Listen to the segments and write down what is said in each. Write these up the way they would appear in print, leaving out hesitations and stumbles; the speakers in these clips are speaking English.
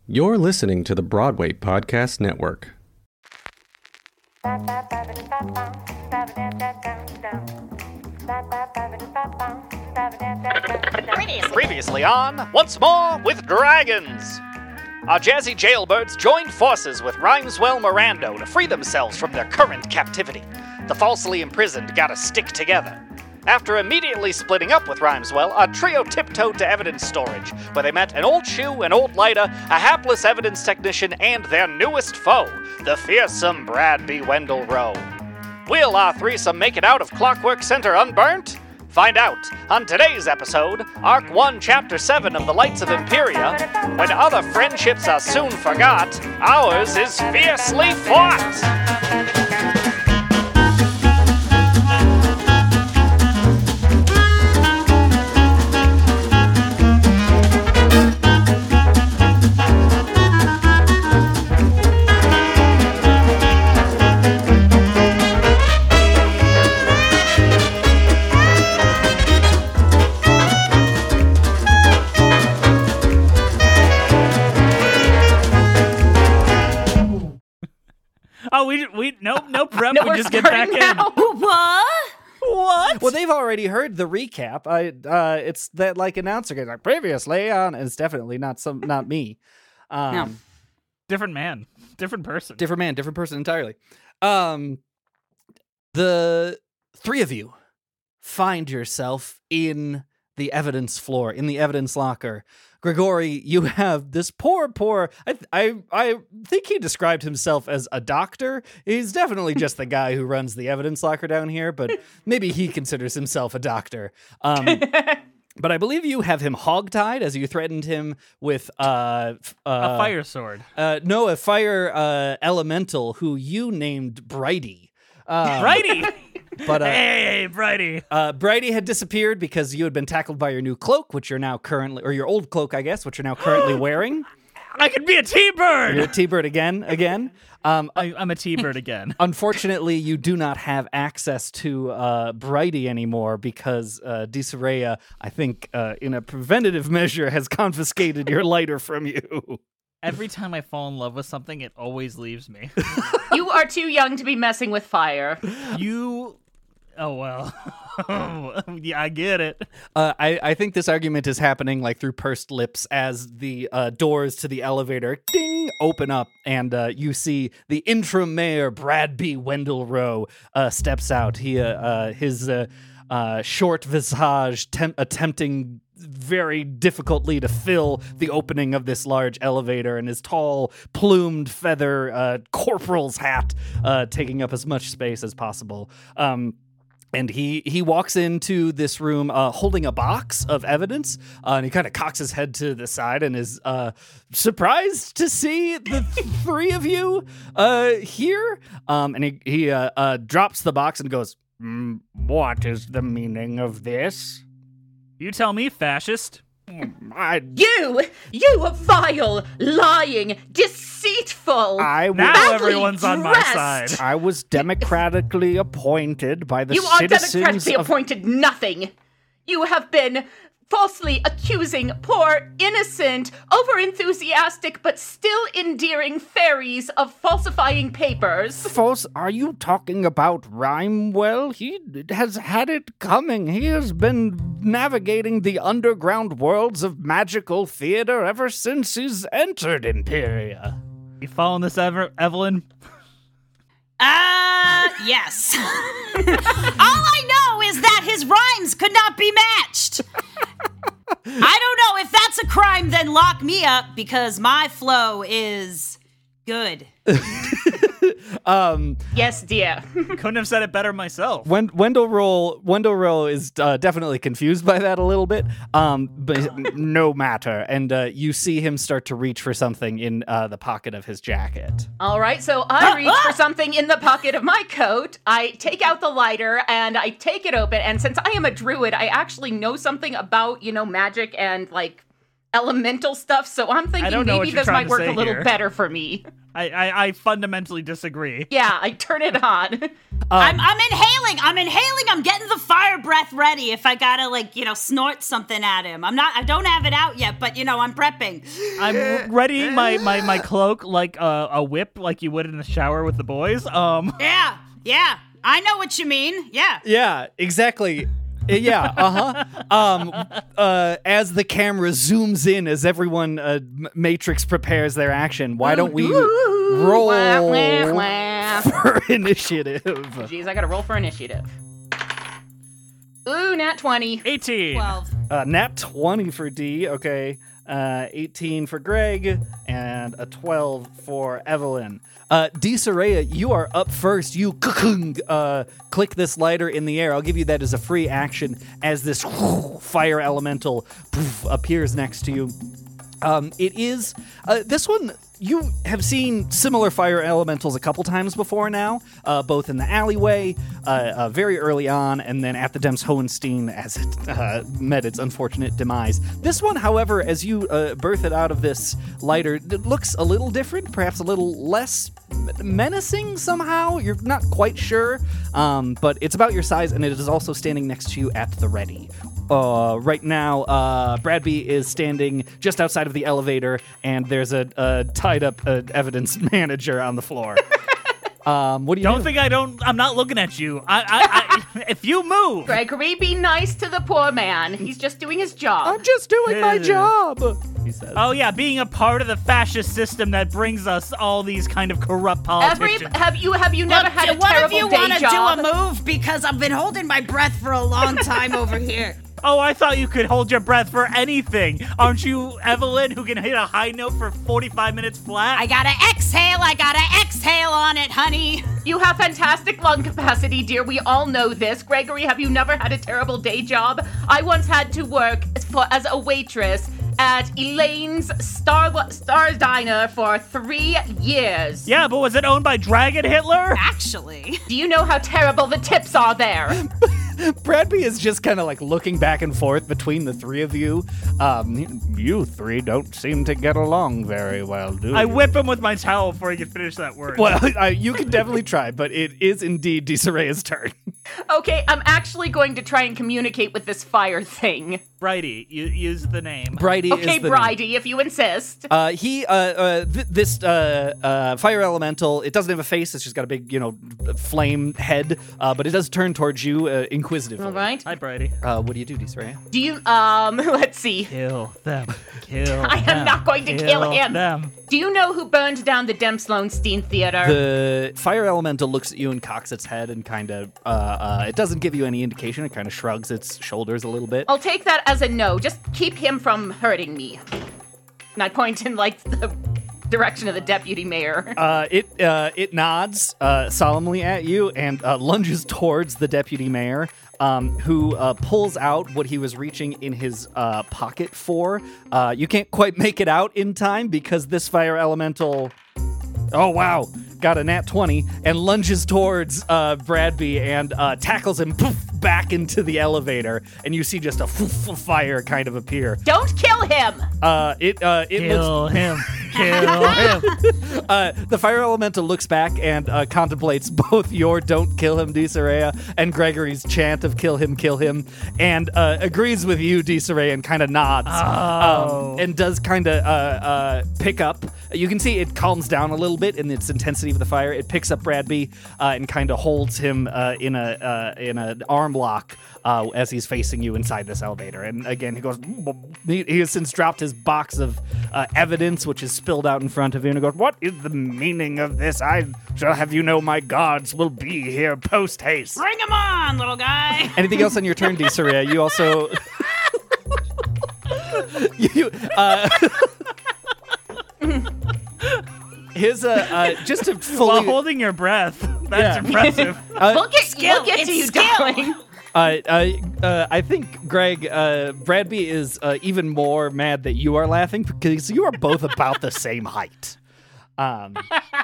You're listening to the Broadway Podcast Network. Previously on Once More with Dragons. Our jazzy jailbirds joined forces with Rhymeswell Mirando to free themselves from their current captivity. The falsely imprisoned gotta stick together. After immediately splitting up with Rhymeswell, our trio tiptoed to evidence storage, where they met an old shoe, an old lighter, a hapless evidence technician, and their newest foe, the fearsome Brad B. Wendell Rowe. Will our threesome make it out of Clockwork Center unburnt? Find out on today's episode, Arc 1, Chapter 7 of The Lights of Imperia. When other friendships are soon forgot, ours is fiercely fought! Oh, no prep. We just get back now. in. What? Well, they've already heard the recap. It's that like announcer goes like previously on, and it's definitely not me. No. Different man, different person. Different man, different person entirely. The three of you find yourself in the evidence floor, in the evidence locker. Grigori, you have this poor. I think he described himself as a doctor. He's definitely just the guy who runs the evidence locker down here, but maybe he considers himself a doctor. But I believe you have him hogtied as you threatened him with a fire sword. No, a fire elemental who you named Brighty. Brighty. But hey, Brighty. Brighty had disappeared because you had been tackled by your new cloak, which you're now currently, or your old cloak, I guess, which you're now currently wearing. I could be a T-bird. You're a T-bird again. I'm a T-bird again. Unfortunately, you do not have access to Brighty anymore because Disaraya, I think, in a preventative measure, has confiscated your lighter from you. Every time I fall in love with something, it always leaves me. You are too young to be messing with fire. Oh, well. Yeah, I get it. I think this argument is happening like through pursed lips as the doors to the elevator ding open up, and you see the interim mayor Brad B. Wendell Rowe steps out. His short visage attempting very difficultly to fill the opening of this large elevator, and his tall plumed feather corporal's hat taking up as much space as possible. And he walks into this room holding a box of evidence, and he kind of cocks his head to the side and is surprised to see the three of you here. And he drops the box and goes, "What is the meaning of this?" You tell me, fascist. You vile, lying, deceitful. Now everyone's on my side. I was democratically appointed by the You are citizens democratically appointed nothing. You have been falsely accusing poor, innocent, over-enthusiastic, but still endearing fairies of falsifying papers. False? Are you talking about Rhymewell? He has had it coming. He has been navigating the underground worlds of magical theater ever since he's entered Imperia. You following this, Evelyn? Yes. All I know is that his rhymes could not be matched. I don't know if that's a crime, then lock me up, because my flow is good. Yes, dear. Couldn't have said it better myself. Wendell Rowe is definitely confused by that a little bit, but no matter. And you see him start to reach for something in the pocket of his jacket. All right, so I reach for something in the pocket of my coat. I take out the lighter and I take it open. And since I am a druid, I actually know something about, magic and like elemental stuff. So I'm thinking maybe this might work a little better for me. I fundamentally disagree. Yeah, I turn it on. I'm inhaling. I'm getting the fire breath ready if I gotta, snort something at him. I don't have it out yet, but, I'm prepping. I'm readying my cloak like a whip, like you would in the shower with the boys. Yeah. I know what you mean. Yeah. Yeah, exactly. Yeah, as the camera zooms in, as everyone Matrix prepares their action, why don't we roll for initiative? Jeez, I gotta roll for initiative. Ooh, nat 20. 18. 12. Nat 20 for D, okay. 18 for Greg, and a 12 for Evelyn. D. Soraya, you are up first. You click this lighter in the air. I'll give you that as a free action as this fire elemental appears next to you. It is, this one, you have seen similar fire elementals a couple times before now, both in the alleyway, very early on, and then at the Dems Hohenstein as it met its unfortunate demise. This one, however, as you birth it out of this lighter, it looks a little different, perhaps a little less menacing somehow. You're not quite sure, but it's about your size, and it is also standing next to you at the ready. Right now, Bradby is standing just outside of the elevator, and there's a tied-up evidence manager on the floor. What do you do? I'm not looking at you. I if you move. Gregory, be nice to the poor man. He's just doing his job. I'm just doing my job, he says. Oh yeah, being a part of the fascist system that brings us all these kind of corrupt politicians. Have you never had a terrible day job? One of you want to do a move? Because I've been holding my breath for a long time over here. Oh, I thought you could hold your breath for anything. Aren't you Evelyn, who can hit a high note for 45 minutes flat? I gotta exhale on it, honey. You have fantastic lung capacity, dear. We all know this. Gregory, have you never had a terrible day job? I once had to work as a waitress at Elaine's Star Diner for 3 years. Yeah, but was it owned by Dragon Hitler? Actually. Do you know how terrible the tips are there? Bradby is just kind of like looking back and forth between the three of you. You three don't seem to get along very well, do you? I whip him with my towel before he can finish that word. Well, you can definitely try, but it is indeed Soraya's turn. Okay, I'm actually going to try and communicate with this fire thing. Bridie, you use the name. Bridie okay, is the Bridie, if you insist. This fire elemental, it doesn't have a face. It's just got a big, flame head, but it does turn towards you inquisitively. All right. Hi, Bridie. What do you do, Soraya? Do you, let's see. Kill them. I am not going to kill him. Them. Do you know who burned down the Dems Hohenstein Theater? The fire elemental looks at you and cocks its head and kind of, it doesn't give you any indication. It kind of shrugs its shoulders a little bit. I'll take that as a no. Just keep him from hurting me. And I point in, the direction of the deputy mayor. It nods solemnly at you and lunges towards the deputy mayor, who pulls out what he was reaching in his pocket for. You can't quite make it out in time because this fire elemental... Oh, wow. Got a nat 20 and lunges towards Bradby and tackles him back into the elevator. And you see just a fire kind of appear. Don't kill him! Kill him. Kill him. The fire elemental looks back and contemplates both your "Don't kill him, D. Soraya," and Gregory's chant of "Kill him," and agrees with you, D. Soraya, and kind of nods. And does kind of pick up. You can see it calms down a little bit in its intensity of the fire. It picks up Bradby and kind of holds him in an arm lock as he's facing you inside this elevator. And again, he goes. He has since dropped his box of evidence, which is spilled out in front of you, and he goes, "What is the meaning of this? I shall have you know my guards will be here post-haste." Bring him on, little guy. Anything else on your turn, D. Soraya? You also... His, just to fully... While holding your breath. That's impressive. Look at you, darling. I think, Greg, Bradby is even more mad that you are laughing because you are both about the same height. And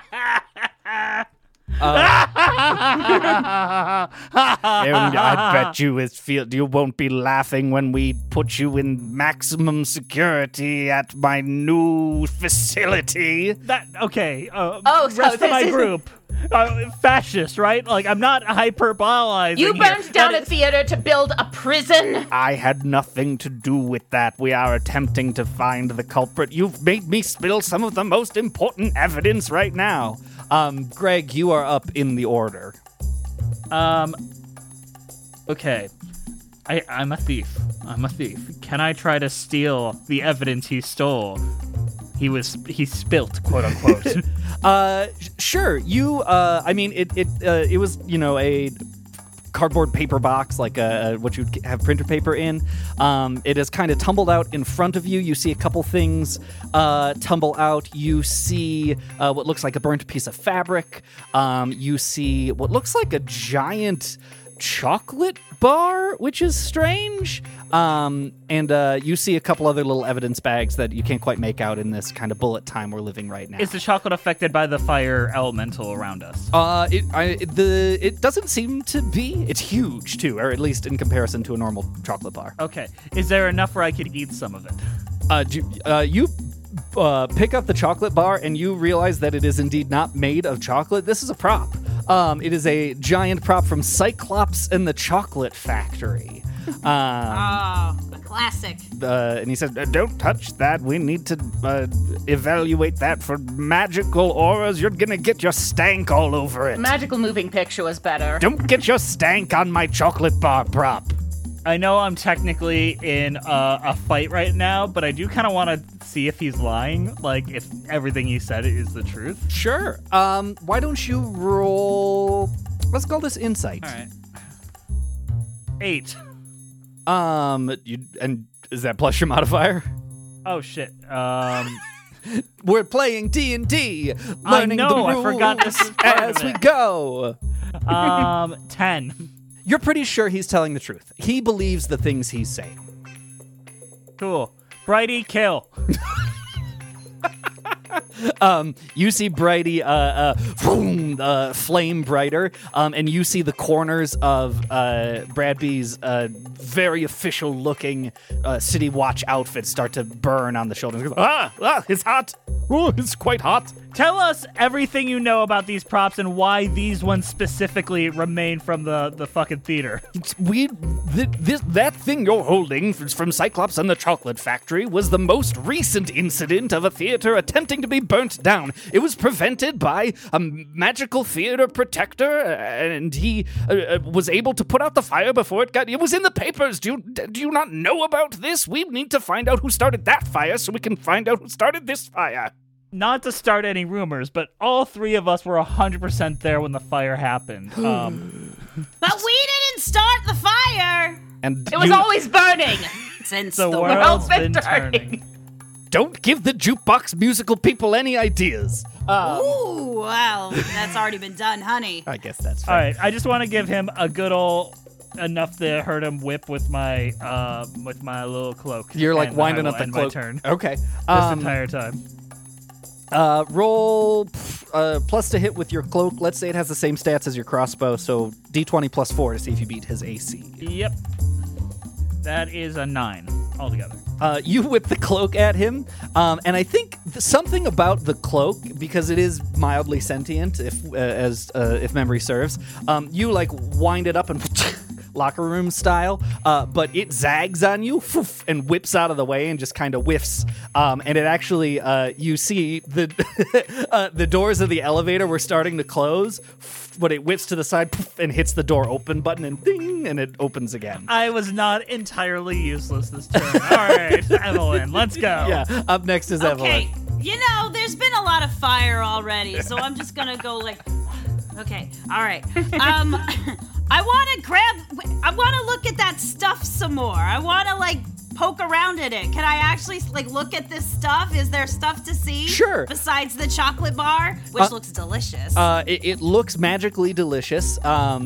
I bet you won't be laughing when we put you in maximum security at my new facility. Okay. So rest of my group. Fascist, right? Like, I'm not hyperbolizing You here. burned down That a theater to build a prison. I had nothing to do with that. We are attempting to find the culprit. You've made me spill some of the most important evidence right now. Greg, you are up in the order. Okay. I'm a thief. Can I try to steal the evidence he stole? He spilt, quote unquote. Sure. You, it was, a cardboard paper box, like what you'd have printer paper in. It has kind of tumbled out in front of you. You see a couple things tumble out. You see what looks like a burnt piece of fabric. You see what looks like a giant chocolate bar, which is strange. And you see a couple other little evidence bags that you can't quite make out in this kind of bullet time we're living right now. Is the chocolate affected by the fire elemental around us? It doesn't seem to be. It's huge too, or at least in comparison to a normal chocolate bar. Okay. Is there enough where I could eat some of it? You pick up the chocolate bar and you realize that it is indeed not made of chocolate. This is a prop. It is a giant prop from Cyclops and the Chocolate Factory. A classic. And he said, don't touch that. We need to evaluate that for magical auras. You're going to get your stank all over it. Magical moving picture was better. Don't get your stank on my chocolate bar prop. I know I'm technically in a fight right now, but I do kind of want to see if he's lying, like if everything he said is the truth. Sure. Why don't you roll... Let's call this insight. All right. 8. And is that plus your modifier? Oh, shit. We're playing D&D, learning the rules I forgot this part as of we it. go. 10. You're pretty sure he's telling the truth. He believes the things he's saying. Cool. Brighty, kill. You see Brighty flame brighter, and you see the corners of Bradby's very official-looking City Watch outfit start to burn on the shoulders. It's hot. Oh, it's quite hot. Tell us everything you know about these props and why these ones specifically remain from the fucking theater. That thing you're holding from Cyclops and the Chocolate Factory was the most recent incident of a theater attempting to be burnt down. It was prevented by a magical theater protector, and he was able to put out the fire before it was in the papers. Do you not know about this? We need to find out who started that fire so we can find out who started this fire. Not to start any rumors, but all three of us were 100% there when the fire happened. But we didn't start the fire. And It was always burning. Since the the world's been been turning. turning. Don't give the jukebox musical people any ideas. Ooh, well, that's already been done, honey. I guess that's All right, I just want to give him a good old enough to hurt him whip with my little cloak. You're like and winding I up will the end cloak. My turn Okay. this entire time. Roll plus to hit with your cloak. Let's say it has the same stats as your crossbow, so D20 plus 4 to see if you beat his AC. Yep. That is a 9 altogether. You whip the cloak at him, and I think something about the cloak, because it is mildly sentient, if memory serves, you like wind it up and locker room style, but it zags on you and whips out of the way and just kind of whiffs. And it actually, you see the doors of the elevator were starting to close, but it whips to the side and hits the door open button and ding, and it opens again. I was not entirely useless this turn. All right, Evelyn, let's go. Yeah, up next is Evelyn. Okay, there's been a lot of fire already, so I'm just gonna go like, okay, all right. I want to look at that stuff some more. I want to like poke around in it. Can I actually like look at this stuff? Is there stuff to see? Sure. Besides the chocolate bar, which looks delicious. It looks magically delicious.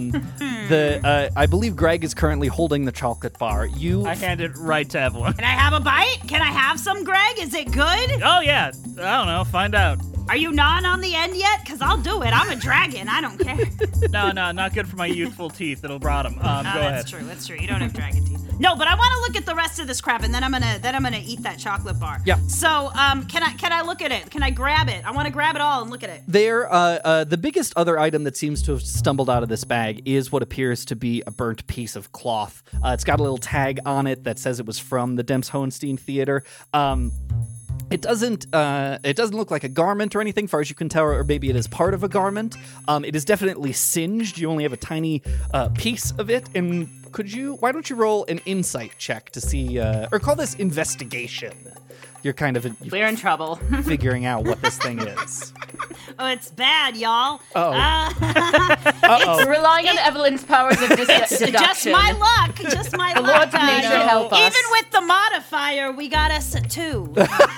I believe Greg is currently holding the chocolate bar. I hand it right to Evelyn. Can I have a bite? Can I have some, Greg? Is it good? Oh yeah, I don't know. Find out. Are you gnawing on the end yet? Because I'll do it. I'm a dragon. I don't care. No, not good for my youthful teeth. It'll rot them. Go ahead. That's true. You don't have dragon teeth. No, but I want to look at the rest of this crap, and then I'm gonna eat that chocolate bar. Yeah. So, can I look at it? Can I grab it? I want to grab it all and look at it. There, the biggest other item that seems to have stumbled out of this bag is what appears to be a burnt piece of cloth. It's got a little tag on it that says it was from the Demps-Hohenstein Theater. It doesn't look like a garment or anything, far as you can tell, or maybe it is part of a garment. It is definitely singed. You only have a tiny piece of it. And why don't you roll an insight check to see, or call this investigation? You're kind of We're in trouble. figuring out what this thing is. Oh, it's bad, y'all. Uh-oh. We're relying on Evelyn's powers of deduction. Just my luck. Just my The luck. Lord Nature help us. Even with the modifier, we got us a 2.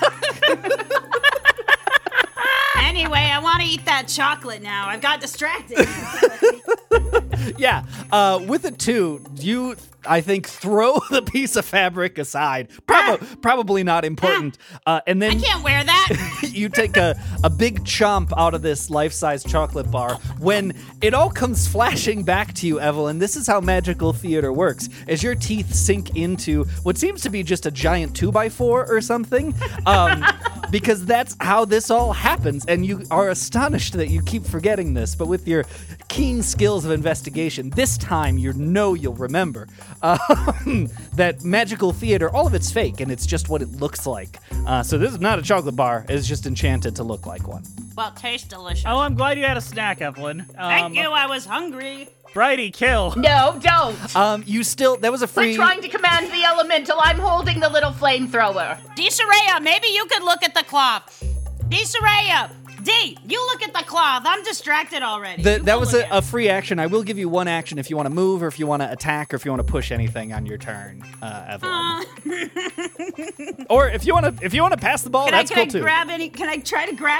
Anyway, I want to eat that chocolate now. I've got distracted. Yeah, with a 2, you, I think, throw the piece of fabric aside. Probably not important. And then I can't wear that. you take a big chomp out of this life-size chocolate bar. When it all comes flashing back to you, Evelyn, this is how magical theater works. As your teeth sink into what seems to be just a giant 2x4 or something, because that's how this all happens, and you are astonished that you keep forgetting this, but with your keen skills of investigation, this time you'll remember that magical theater, all of it's fake, and it's just what it looks like. So this is not a chocolate bar. It's just enchanted to look like one. Well, tastes delicious. Oh, I'm glad you had a snack, Evelyn. Thank you. I was hungry. Bridie, kill. No, don't. That was a free... We're trying to command the elemental. I'm holding the little flamethrower. Desiree, maybe you could look at the cloth. Desiree, D, you look at the cloth. I'm distracted already. That was a free action. I will give you one action if you want to move, or if you want to attack, or if you want to push anything on your turn, Evelyn. Or if you want to pass the ball, that's cool too. Can I try to grab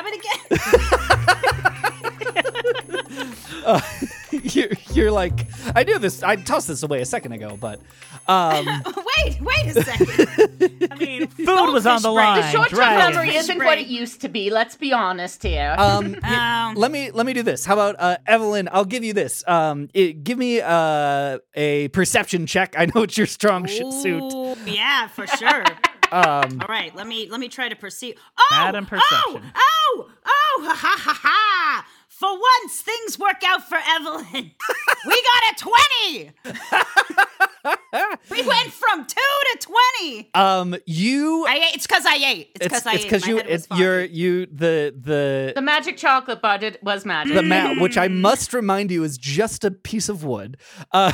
it again? You're like, I knew this. I tossed this away a second ago, but wait a second. I mean, food was on the line. The short-term Dragon. memory isn't what it used to be. Let's be honest here. let me do this. How about Evelyn? I'll give you this. Give me a perception check. I know it's your strong suit. Yeah, for sure. All right, let me try to perceive. Oh, Madam Perception. Ha ha ha ha! For once, things work out for Evelyn. We got a 20. We went from 2 to 20. It's because I ate. It's because The magic chocolate bar was magic. which I must remind you is just a piece of wood. I'm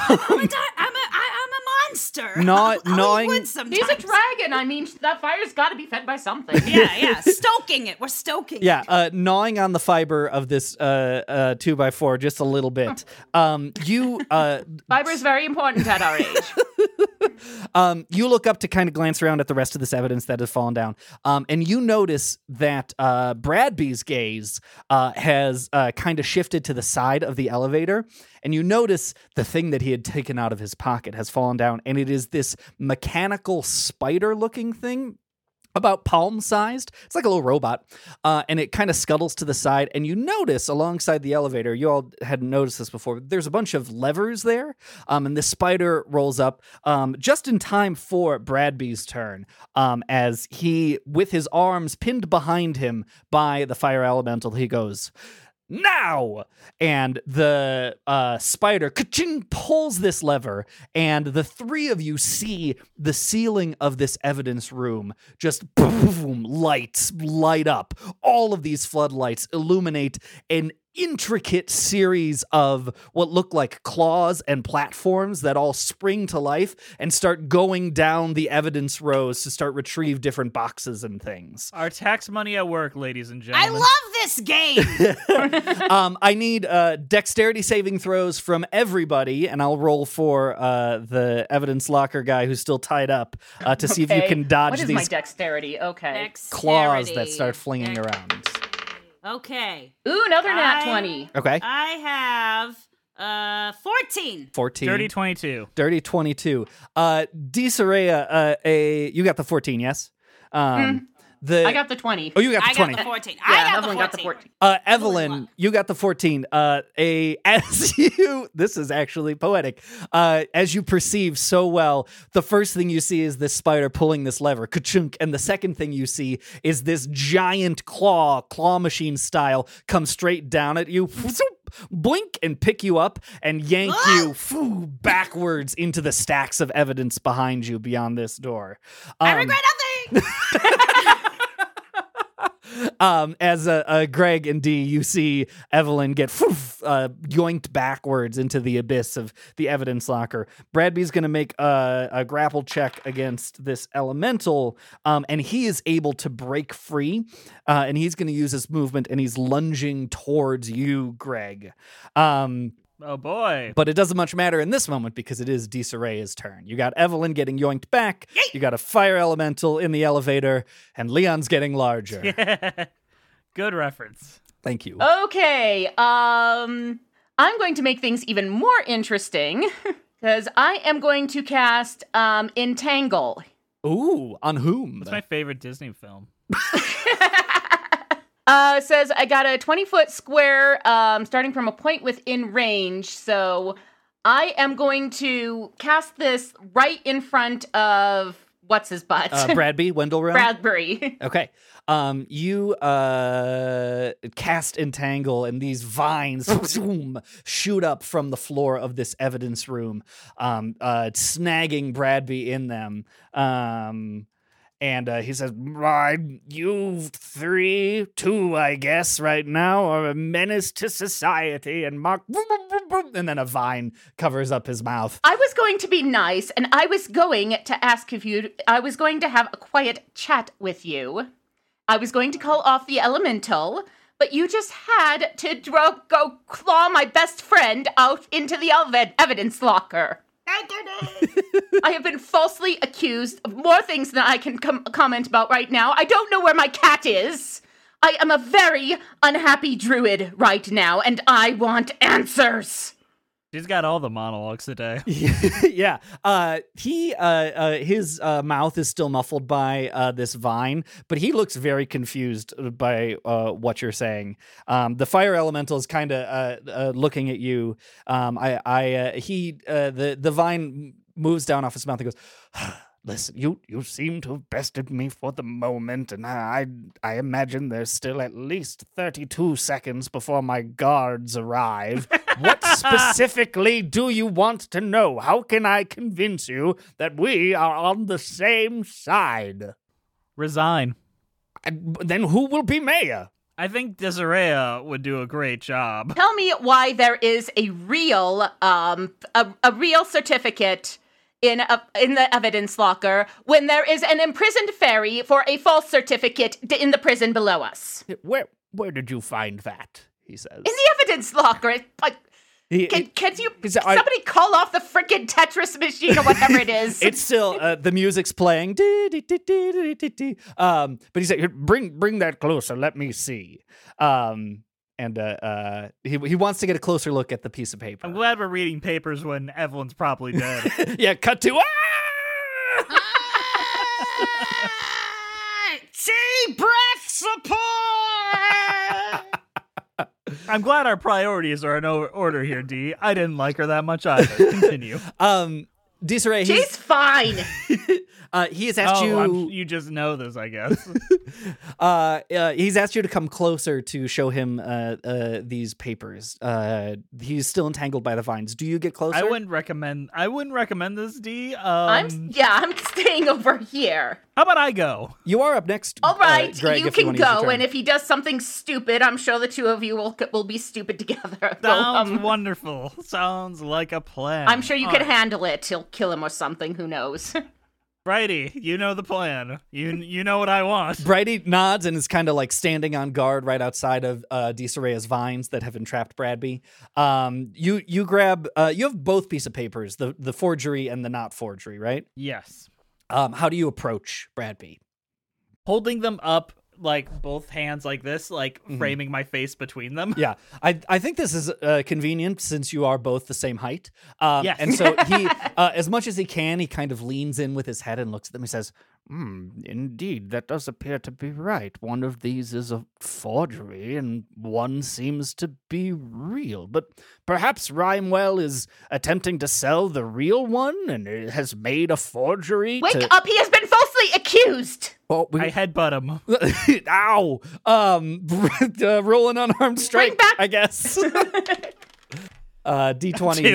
a monster. Gnawing. Wood sometimes. He's a dragon. I mean, that fire's got to be fed by something. Yeah. Stoking it. We're stoking it. Yeah, gnawing on the fiber of this 2x4 just a little bit. Fiber is very important at our age. You look up to kind of glance around at the rest of this evidence that has fallen down, and you notice that Bradby's gaze has kind of shifted to the side of the elevator, and you notice the thing that he had taken out of his pocket has fallen down, and it is this mechanical spider-looking thing, about palm-sized. It's like a little robot, and it kind of scuttles to the side, and you notice alongside the elevator, you all hadn't noticed this before, there's a bunch of levers there, and this spider rolls up just in time for Bradby's turn, as he, with his arms pinned behind him by the fire elemental, he goes, "Now!" And the spider ka-ching, pulls this lever, and the three of you see the ceiling of this evidence room just boom, light up. All of these floodlights illuminate an intricate series of what look like claws and platforms that all spring to life and start going down the evidence rows to start retrieve different boxes and things. Our tax money at work, ladies and I gentlemen. love this game. I need dexterity saving throws from everybody, and I'll roll for the evidence locker guy who's still tied up to see if you can dodge What is these my dexterity? Okay. claws that start flinging around. Okay. Ooh, another nat 20. Okay. I have 14. 14. Dirty 22. Dirty 22. Desiree, you got the 14, yes? I got the 20. Oh, you got the I 20. got the 14. Yeah, I got Evelyn the got the 14. 14. Evelyn, you got the 14. This is actually poetic. As you perceive so well, the first thing you see is this spider pulling this lever, ka-chunk, and the second thing you see is this giant claw machine style, come straight down at you, blink, and pick you up and yank you backwards into the stacks of evidence behind you beyond this door. I regret nothing. As Greg and Dee, you see Evelyn get yoinked backwards into the abyss of the evidence locker. Bradby's going to make a grapple check against this elemental, and he is able to break free, and he's going to use his movement, and he's lunging towards you, Greg. Oh boy. But it doesn't much matter in this moment because it is Disaray's turn. You got Evelyn getting yoinked back, you got a fire elemental in the elevator, and Leon's getting larger. Yeah. Good reference. Thank you. Okay, I'm going to make things even more interesting because I am going to cast Entangle. Ooh, on whom? That's my favorite Disney film. Says I got a 20-foot square starting from a point within range, so I am going to cast this right in front of what's his butt? Bradby, Wendell Rowe? Bradbury. Okay. You cast Entangle, and these vines shoot up from the floor of this evidence room, snagging Bradby in them. And he says, you 2, I guess, right now are a menace to society. And Mark, and then a vine covers up his mouth. I was going to be nice, and I was going to ask if I was going to have a quiet chat with you. I was going to call off the elemental, but you just had to go claw my best friend out into the evidence locker. I have been falsely accused of more things than I can comment about right now. I don't know where my cat is. I am a very unhappy druid right now, and I want answers. She's got all the monologues today. Yeah. His mouth is still muffled by this vine, but he looks very confused by what you're saying. The fire elemental is kind of looking at you. The vine moves down off his mouth and goes, listen, you seem to have bested me for the moment, and I imagine there's still at least 32 seconds before my guards arrive. What specifically do you want to know? How can I convince you that we are on the same side? Resign. Then who will be mayor? I think Desiree would do a great job. Tell me why there is a real certificate in the evidence locker when there is an imprisoned fairy for a false certificate in the prison below us. Where did you find that? He says. In the evidence locker. Can somebody call off the frickin' Tetris machine or whatever it is? It's still the music's playing. But he said, "Bring that closer. Let me see." And he wants to get a closer look at the piece of paper. I'm glad we're reading papers when Evelyn's probably dead. Yeah, cut to Deep breath support. I'm glad our priorities are in order here, Dee. I didn't like her that much either. Continue. Disarray, She's fine. he has asked you. You just know this, I guess. He's asked you to come closer to show him these papers. He's still entangled by the vines. Do you get closer? I wouldn't recommend this, Dee. I'm staying over here. How about I go? You are up next. All right, Greg, you if you can want to use your go, turn. and if he does something stupid, I'm sure the two of you will be stupid together. Sounds wonderful. Sounds like a plan. I'm sure you can handle it. He'll kill him or something. Who knows? Righty, you know the plan. You know what I want. Brighty nods and is kind of like standing on guard right outside of Disaray's vines that have entrapped Bradby. You grab. You have both pieces of papers, the forgery and the not forgery, right? Yes. How do you approach Bradby? Holding them up, like both hands like this, like framing my face between them. Yeah, I think this is convenient since you are both the same height. Yes. And so he, as much as he can, he kind of leans in with his head and looks at them. He says, Indeed, that does appear to be right. One of these is a forgery, and one seems to be real. But perhaps Rhymewell is attempting to sell the real one and has made a forgery. Wake up! He has been falsely accused. Oh, I headbutt him. Ow! Roll an unarmed strike, back- I guess. D20.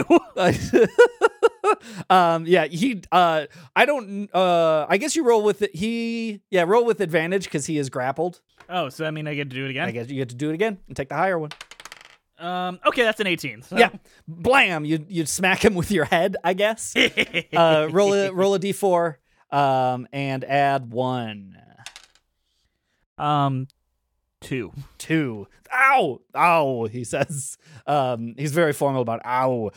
I guess you roll with it. Roll with advantage because he is grappled. Oh, so that means I get to do it again? I guess you get to do it again and take the higher one. Okay, that's an 18. So. Yeah. Blam! You smack him with your head, I guess. Roll a D4 and add 1. 2. Ow, he says. He's very formal about ow.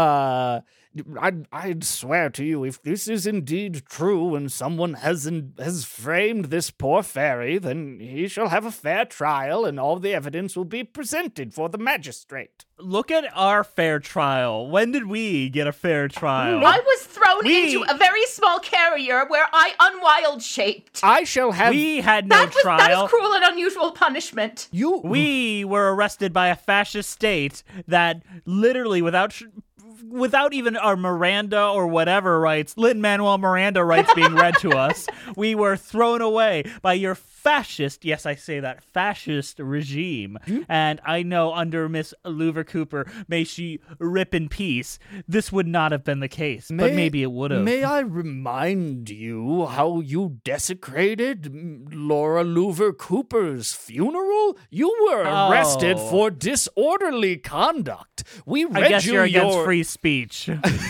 I'd swear to you, if this is indeed true and someone has framed this poor fairy, then he shall have a fair trial and all the evidence will be presented for the magistrate. Look at our fair trial. When did we get a fair trial? I was thrown into a very small carrier where I unwild shaped. I shall have... We had no trial. That is cruel and unusual punishment. We were arrested by a fascist state that literally, without even our Miranda or whatever rights, Lin-Manuel Miranda rights being read to us, we were thrown away by your fascist, yes, I say that, fascist regime. And I know under Miss Louver Cooper, may she rip in peace, this would not have been the case, but maybe it would have. May I remind you how you desecrated Laura Louver Cooper's funeral? You were arrested for disorderly conduct. We read I guess you're against free speech.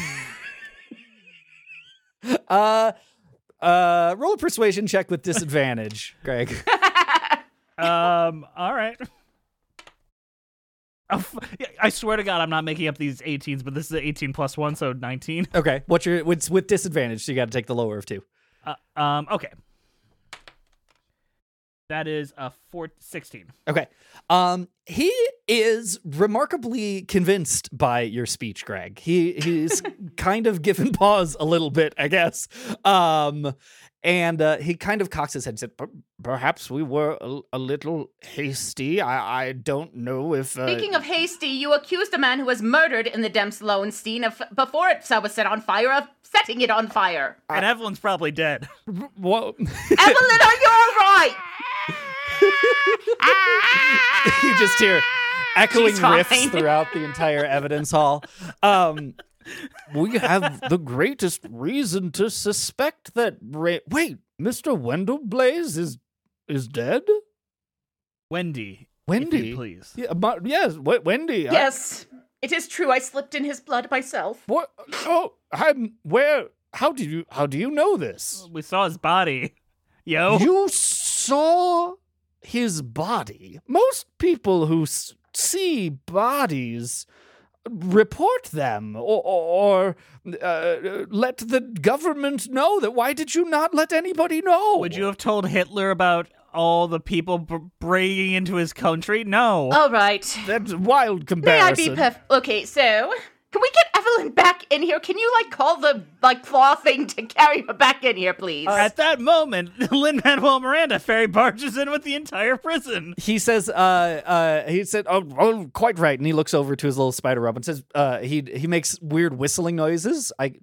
Roll a persuasion check with disadvantage, Greg. All right. I swear to God, I'm not making up these 18s, but this is an 18 plus 1, so 19. Okay, what's with disadvantage? So you got to take the lower of 2. Okay. That is a 16. Okay. He is remarkably convinced by your speech, Greg. He's kind of given pause a little bit, I guess. And he kind of cocks his head and said, perhaps we were a little hasty. I don't know if... Speaking of hasty, you accused a man who was murdered in the Demps Lowenstein before it was set on fire of setting it on fire. And Evelyn's probably dead. Well, Evelyn, are you all right? You just hear echoing She's fine. riffs throughout the entire evidence hall. We have the greatest reason to suspect that... Wait, Mr. Wendell Blaze is dead? Wendy. Wendy? If you please. Yeah, yes, Wendy. Yes, it is true. I slipped in his blood myself. What? Oh, where? How do you know this? We saw his body. Yo. You saw his body. Most people who see bodies report them or let the government know that. Why did you not let anybody know? Would you have told Hitler about all the people breaking into his country? No. All right. That's a wild May comparison. I be Okay, so... Can we get Evelyn back in here? Can you, call the, claw thing to carry her back in here, please? At that moment, Lin-Manuel Miranda ferry barges in with the entire prison. He says, oh, quite right. And he looks over to his little spider web and says, he makes weird whistling noises. And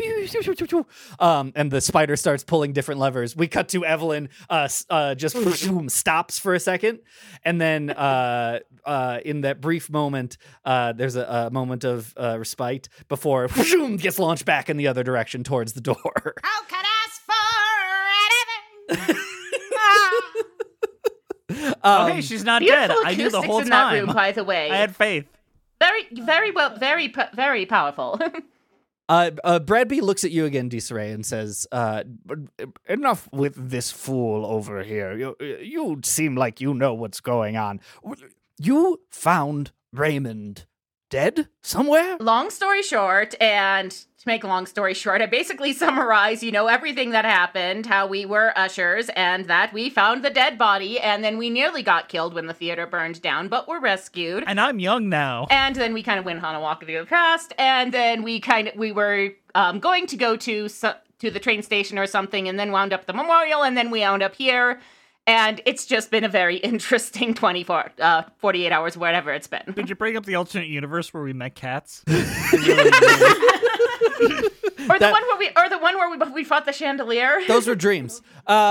the spider starts pulling different levers. We cut to Evelyn, just stops for a second. And then, in that brief moment, there's a moment of respite before gets launched back in the other direction towards the door. How can I ask for anything? Okay, she's not dead. Beautiful I knew the acoustics whole in that time. room, by the way. I had faith. Very well, very powerful. Bradby looks at you again, Desiree, and says, enough with this fool over here. You seem like you know what's going on. You found Raymond dead somewhere? Long story short, and to make a long story short, I basically summarize, everything that happened, how we were ushers, and that we found the dead body, and then we nearly got killed when the theater burned down, but were rescued. And I'm young now. And then we kind of went on a walk through the past, and then we were going to go to the train station or something, and then wound up at the memorial, and then we wound up here. And it's just been a very interesting 48 hours, whatever it's been. Did you bring up the alternate universe where we met cats? Or the one where we fought the chandelier. Those were dreams.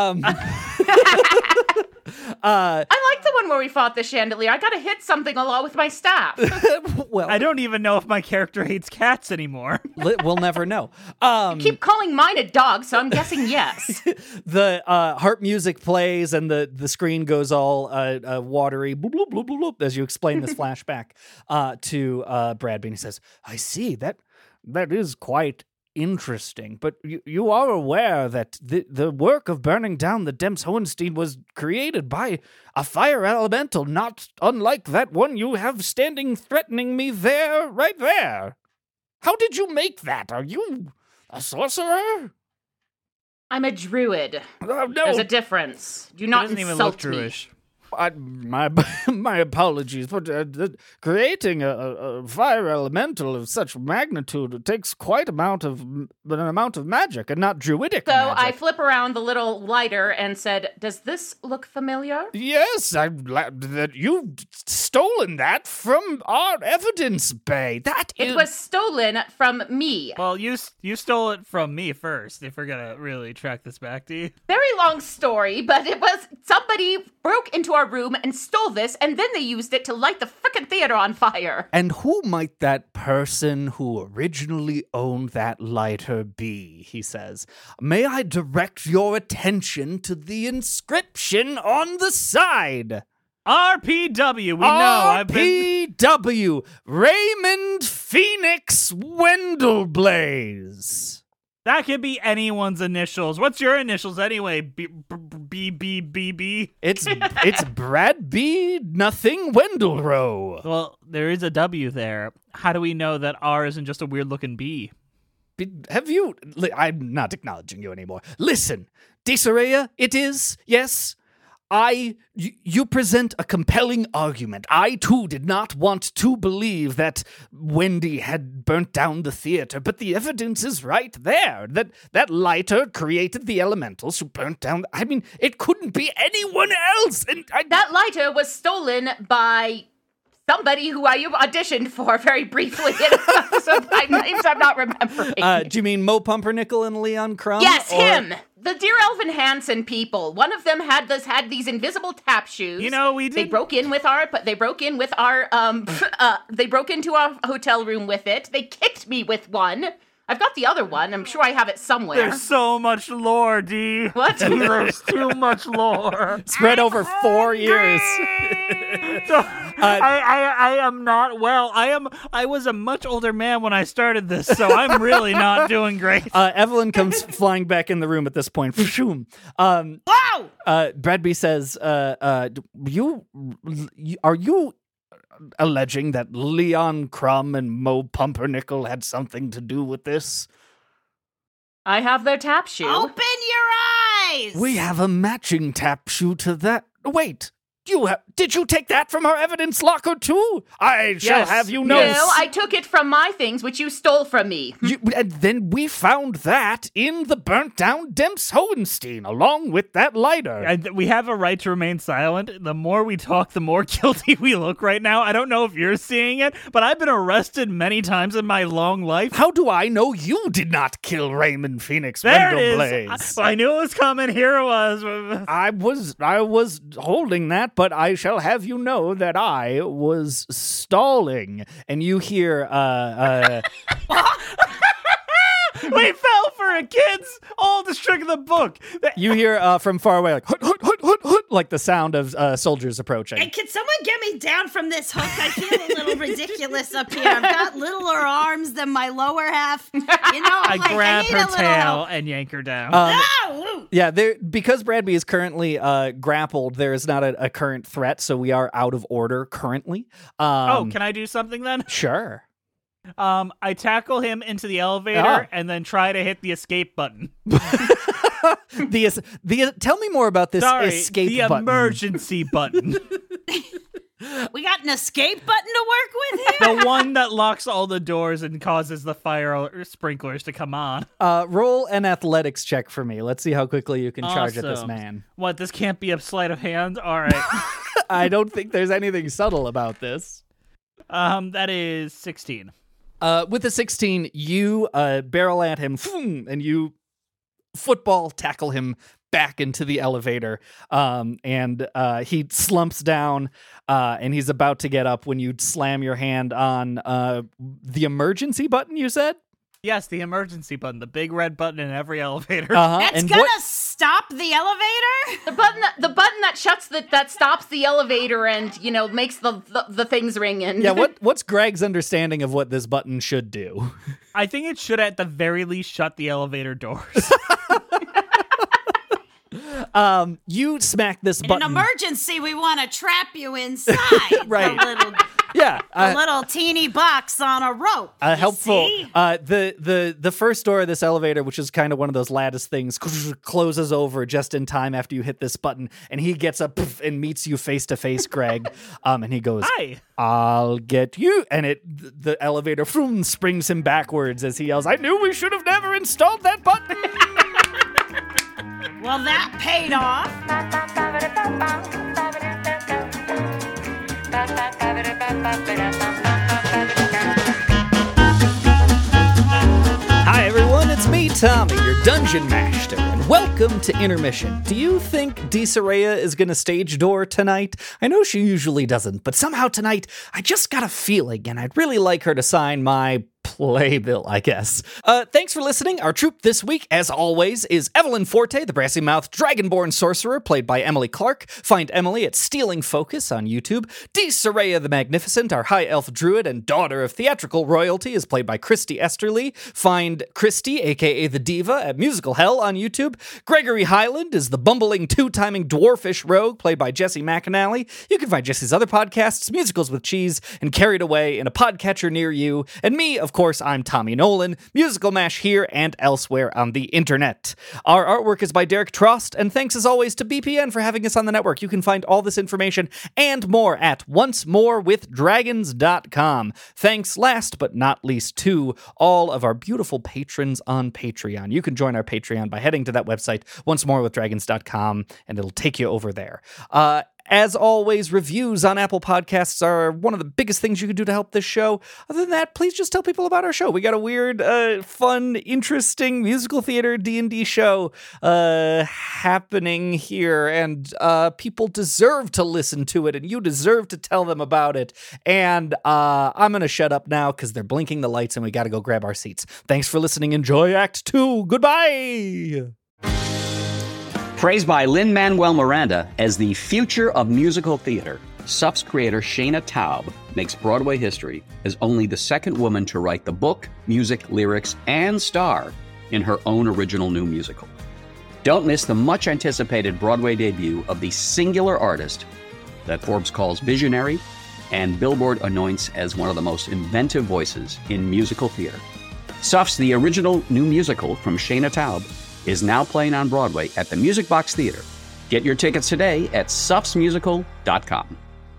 I like the one where we fought the chandelier. I gotta hit something a lot with my staff. Well, I don't even know if my character hates cats anymore. we'll never know. Keep calling mine a dog, so I'm guessing yes. The harp music plays and the screen goes all watery bloop, bloop, bloop, bloop, bloop, as you explain this flashback to Brad Bean. He says, I see, that is quite interesting, but you are aware that the work of burning down the Demps Hohenstein was created by a fire elemental, not unlike that one you have standing threatening me right there. How did you make that? Are you a sorcerer? I'm a druid. No. There's a difference. Do not doesn't even insult look me. Jewish. My apologies, but creating a fire elemental of such magnitude takes quite an amount of magic, and not druidic So magic. I flip around the little lighter and said, does this look familiar? Yes, I'm glad that you've stolen that from our evidence bay. It was stolen from me. Well, you stole it from me first, if we're gonna really track this back to you. Very long story, but it was somebody broke into our room and stole this, and then they used it to light the frickin' theater on fire. And who might that person who originally owned that lighter be, he says. May I direct your attention to the inscription on the side? RPW, we know. RPW, Raymond Phoenix Wendelblaze. That could be anyone's initials. What's your initials anyway? B. It's Brad B. Nothing Wendelrow. Well, there is a W there. How do we know that R isn't just a weird-looking B? Have you... I'm not acknowledging you anymore. Listen, Desiree, it is, yes... You present a compelling argument. I, too, did not want to believe that Wendy had burnt down the theater, but the evidence is right there. That lighter created the elementals who burnt down... I mean, it couldn't be anyone else! And That lighter was stolen by somebody who I auditioned for very briefly in an episode. Names I'm not remembering. do you mean Mo Pumpernickel and Leon Crumb? Yes, him! The Dear Elvin Hansen people. One of them had these invisible tap shoes. You know, we did. They broke into our hotel room with it. They kicked me with one. I've got the other one. I'm sure I have it somewhere. There's so much lore, D. What? There's too much lore. Spread over 4 years. I am not well. I was a much older man when I started this, so I'm really not doing great. Evelyn comes flying back in the room at this point. Wow! Brad B says, are you alleging that Leon Crumb and Mo Pumpernickel had something to do with this? I have their tap shoe. Open your eyes! We have a matching tap shoe to that. Wait. Did you take that from our evidence locker too? I shall have you know. No, I took it from my things, which you stole from me. And then we found that in the burnt down Demps Hohenstein, along with that lighter. We have a right to remain silent. The more we talk, the more guilty we look right now. I don't know if you're seeing it, but I've been arrested many times in my long life. How do I know you did not kill Raymond Phoenix There it Wendelblaze? is. I knew it was coming. Here it was. I was holding that, but I shall have you know that I was stalling. And you hear, We fell for Remember it, kids! Oldest trick of the book. You hear from far away, like, hut, hut, hut, hut, hut, like the sound of soldiers approaching. And can someone get me down from this hook? I feel a little ridiculous up here. I've got littler arms than my lower half. You know, I grab need her a little tail help. and yank her down. Ow! Yeah, because Bradby is currently grappled, there is not a current threat, so we are out of order currently. Can I do something then? Sure. I tackle him into the elevator and then try to hit the escape button. Tell me more about this escape the button. Emergency button. We got an escape button to work with here? The one that locks all the doors and causes the fire sprinklers to come on. Roll an athletics check for me. Let's see how quickly you can charge at this Awesome. man. What, this can't be a sleight of hand? All right. I don't think there's anything subtle about this. That is 16. With the 16, you barrel at him, and you football tackle him back into the elevator. And he slumps down, and he's about to get up when you slam your hand on the emergency button, you said? Yes, the emergency button, the big red button in every elevator. That's and gonna stop the elevator? The button that shuts that stops the elevator and, you know, makes the things ring. And Yeah, what's Greg's understanding of what this button should do? I think it should at the very least shut the elevator doors. You smack this In button. an emergency, we want to trap you inside. Right. A little teeny box on a rope. you Helpful. see? The first door of this elevator, which is kind of one of those lattice things, closes over just in time after you hit this button, and he gets up and meets you face to face, Greg. And he goes, Hi. "I'll get you." And the elevator springs him backwards as he yells, "I knew we should have never installed that button." Well, that paid off. Hi everyone, it's me, Tommy, your Dungeon Master, and welcome to Intermission. Do you think Desiree is gonna stage door tonight? I know she usually doesn't, but somehow tonight, I just got a feeling, and I'd really like her to sign my playbill, I guess. Thanks for listening. Our troupe this week, as always, is Evelyn Forte, the brassy-mouthed dragonborn sorcerer, played by Emily Clark. Find Emily at Stealing Focus on YouTube. Desiree the Magnificent, our high elf druid and daughter of theatrical royalty, is played by Christy Esterly. Find Christy, aka the Diva, at Musical Hell on YouTube. Gregory Highland is the bumbling two-timing dwarfish rogue, played by Jesse McAnally. You can find Jesse's other podcasts, Musicals with Cheese, and Carried Away in a podcatcher near you. And me, of course, I'm Tommy Nolan, Musical Mash here and elsewhere on the internet. Our artwork is by Derek Trost, and thanks as always to BPN for having us on the network. You can find all this information and more at oncemorewithdragons.com. Thanks last but not least to all of our beautiful patrons on Patreon. You can join our Patreon by heading to that website, oncemorewithdragons.com, and it'll take you over there. As always, reviews on Apple Podcasts are one of the biggest things you can do to help this show. Other than that, please just tell people about our show. We got a weird, fun, interesting musical theater D&D show happening here, and people deserve to listen to it, and you deserve to tell them about it. And I'm going to shut up now because they're blinking the lights and we got to go grab our seats. Thanks for listening. Enjoy Act 2. Goodbye! Praised by Lin-Manuel Miranda as the future of musical theater, SUF's creator Shayna Taub makes Broadway history as only the second woman to write the book, music, lyrics, and star in her own original new musical. Don't miss the much-anticipated Broadway debut of the singular artist that Forbes calls visionary and Billboard anoints as one of the most inventive voices in musical theater. SUF's The Original New Musical from Shayna Taub is now playing on Broadway at the Music Box Theater. Get your tickets today at sufsmusical.com.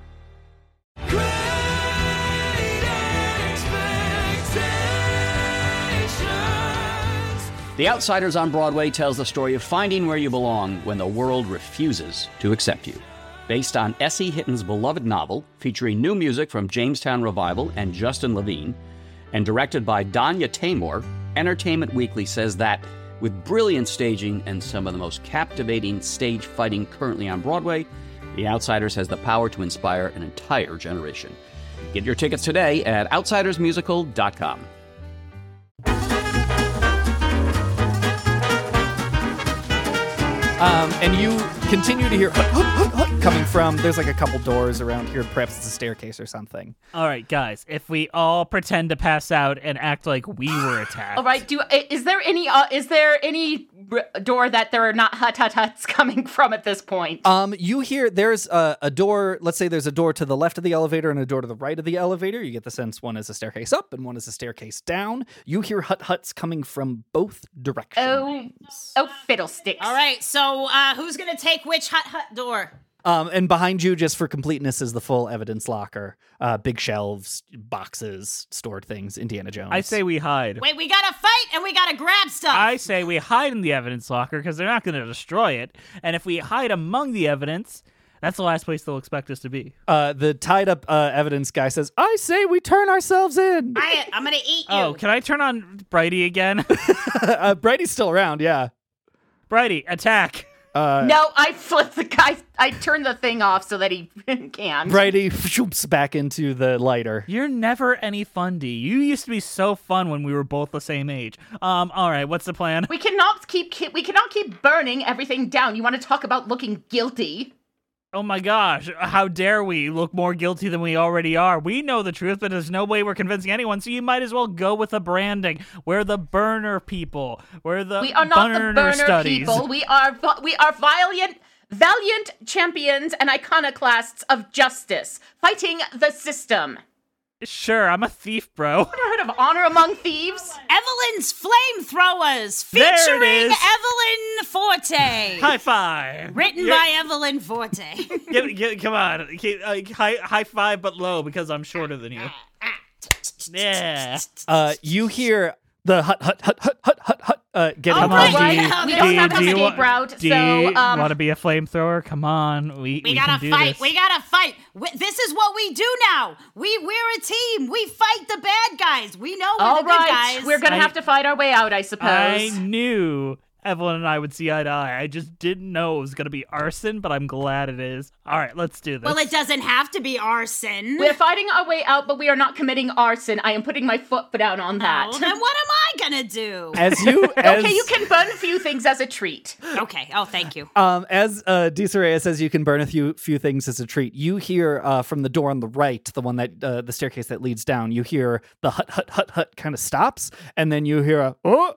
The Outsiders on Broadway tells the story of finding where you belong when the world refuses to accept you. Based on S.E. Hitton's beloved novel, featuring new music from Jamestown Revival and Justin Levine, and directed by Danya Taymor, Entertainment Weekly says that with brilliant staging and some of the most captivating stage fighting currently on Broadway, The Outsiders has the power to inspire an entire generation. Get your tickets today at outsidersmusical.com. And you continue to hear hut, hut, hut, hut coming from, there's like a couple doors around here. Perhaps it's a staircase or something. All right, guys, if we all pretend to pass out and act like we were attacked. All right. Is there any door that there are not huts coming from at this point? You hear there's a door. Let's say there's a door to the left of the elevator and a door to the right of the elevator. You get the sense one is a staircase up and one is a staircase down. You hear huts coming from both directions. Oh, fiddlesticks. All right, so who's gonna take which hut door? And behind you, just for completeness, is the full evidence locker. Big shelves, boxes, stored things, Indiana Jones. I say we hide. Wait, we gotta fight and we gotta grab stuff. I say we hide in the evidence locker because they're not going to destroy it. And if we hide among the evidence, that's the last place they'll expect us to be. The tied-up evidence guy says, I say we turn ourselves in. I'm gonna eat you. Oh, can I turn on Brady again? Brady's still around, yeah. Brady, attack. No, I flip the guy. I turn the thing off so that he can. Brady shoops back into the lighter. You're never any fun, D. You used to be so fun when we were both the same age. All right, what's the plan? We cannot keep burning everything down. You want to talk about looking guilty? Oh my gosh, how dare we look more guilty than we already are? We know the truth, but there's no way we're convincing anyone, so you might as well go with the branding. We're the burner people. We are not the burner studies. People. We are valiant champions and iconoclasts of justice, fighting the system. Sure, I'm a thief, bro. Ever heard of honor among thieves? Evelyn's flamethrowers, There it featuring is. Evelyn Forte. High five. Written by Evelyn Forte. Come on. High five, but low, because I'm shorter than you. Yeah. You hear the hut, get All him right. on. Right. We don't have an escape route, so want to be a flamethrower? Come on, we gotta can do fight. this. We gotta fight. This is what we do now. We're a team. We fight the bad guys. We know we're the good guys. We're gonna have to fight our way out, I suppose. I knew Evelyn and I would see eye to eye. I just didn't know it was going to be arson, but I'm glad it is. All right, let's do this. Well, it doesn't have to be arson. We're fighting our way out, but we are not committing arson. I am putting my foot down on that. Oh, then what am I gonna do? Okay, you can burn a few things as a treat. Okay. Oh, thank you. As Desiree says, you can burn a few things as a treat. You hear from the door on the right, the one that the staircase that leads down. You hear the hut kind of stops, and then you hear a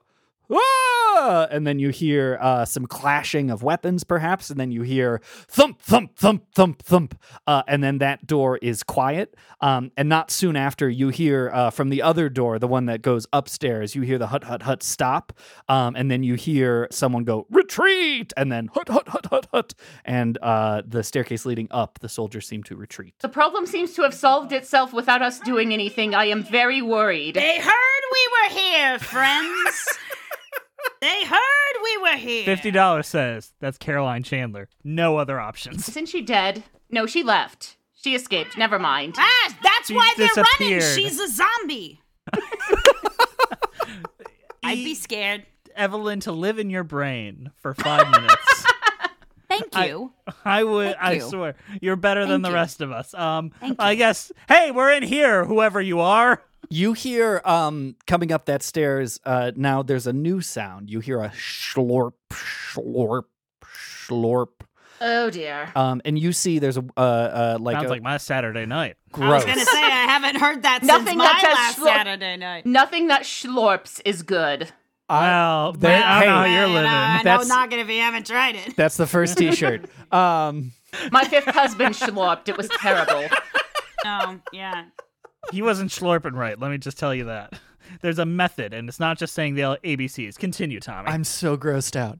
and then you hear some clashing of weapons, perhaps, and then you hear thump, thump, thump, thump, thump, and then that door is quiet. And not soon after, you hear from the other door, the one that goes upstairs, you hear the hut stop, and then you hear someone go retreat, and then hut, and the staircase leading up, the soldiers seem to retreat. The problem seems to have solved itself without us doing anything. I am very worried. They heard we were here, friends. They heard we were here. $50 says that's Caroline Chandler. No other options. Isn't she dead? No, she left. She escaped. Never mind. Ah, that's She why they're running. disappeared. She's a zombie. I'd be scared. Evelyn, to live in your brain for 5 minutes. Thank you. I would. Thank I you. swear, you're better than Thank the you. rest of us. Thank I you. guess. Hey, we're in here. Whoever you are. You hear coming up that stairs, now there's a new sound. You hear a slorp, slorp, slorp. Oh dear. And you see there's Sounds like my Saturday night. I was gross. gonna say I haven't heard that Nothing since my that says last slurp. Saturday night. Nothing that slorps is good. Well, there- I don't know how hey, you're You know, living. I know That's- not gonna if you haven't tried it. That's the first T-shirt. My fifth husband slorped. It was terrible. Oh, yeah. He wasn't slurping right. Let me just tell you that. There's a method, and it's not just saying the ABCs. Continue, Tommy. I'm so grossed out.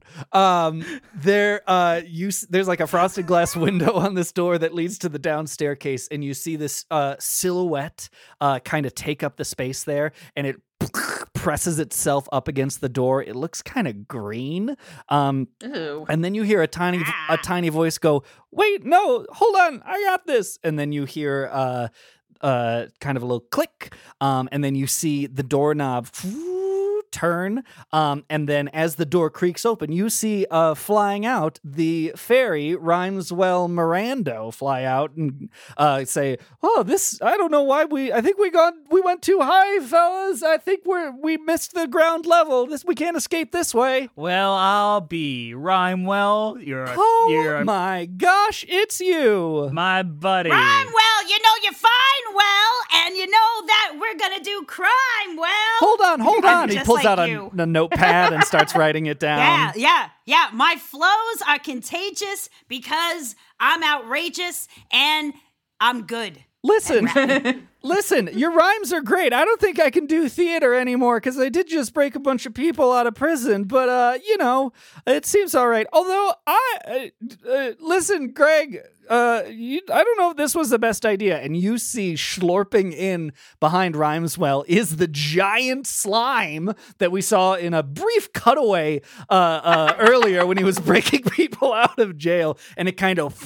There's like a frosted glass window on this door that leads to the down staircase, and you see this silhouette kind of take up the space there, and it presses itself up against the door. It looks kind of green. Ooh. And then you hear a tiny voice go, "Wait, no, hold on, I got this." And then you hear kind of a little click, and then you see the doorknob turn, and then as the door creaks open, you see flying out the fairy Rhymeswell Mirando fly out and say, "Oh, this, I don't know why I think we went too high, fellas. I think we missed the ground level. We can't escape this way." Well, I'll be Rhymewell. You're My gosh, it's you. my buddy. Rhymewell, you know you're fine, well, and you know that we're gonna do crime, well. Hold on. He just pulls like out you. a notepad and starts writing it down. Yeah. My flows are contagious because I'm outrageous and I'm good. Listen, your rhymes are great. I don't think I can do theater anymore because I did just break a bunch of people out of prison, but, it seems all right. Although, listen, Greg, I don't know if this was the best idea. And you see slurping in behind Rhymeswell is the giant slime that we saw in a brief cutaway earlier when he was breaking people out of jail. And it kind of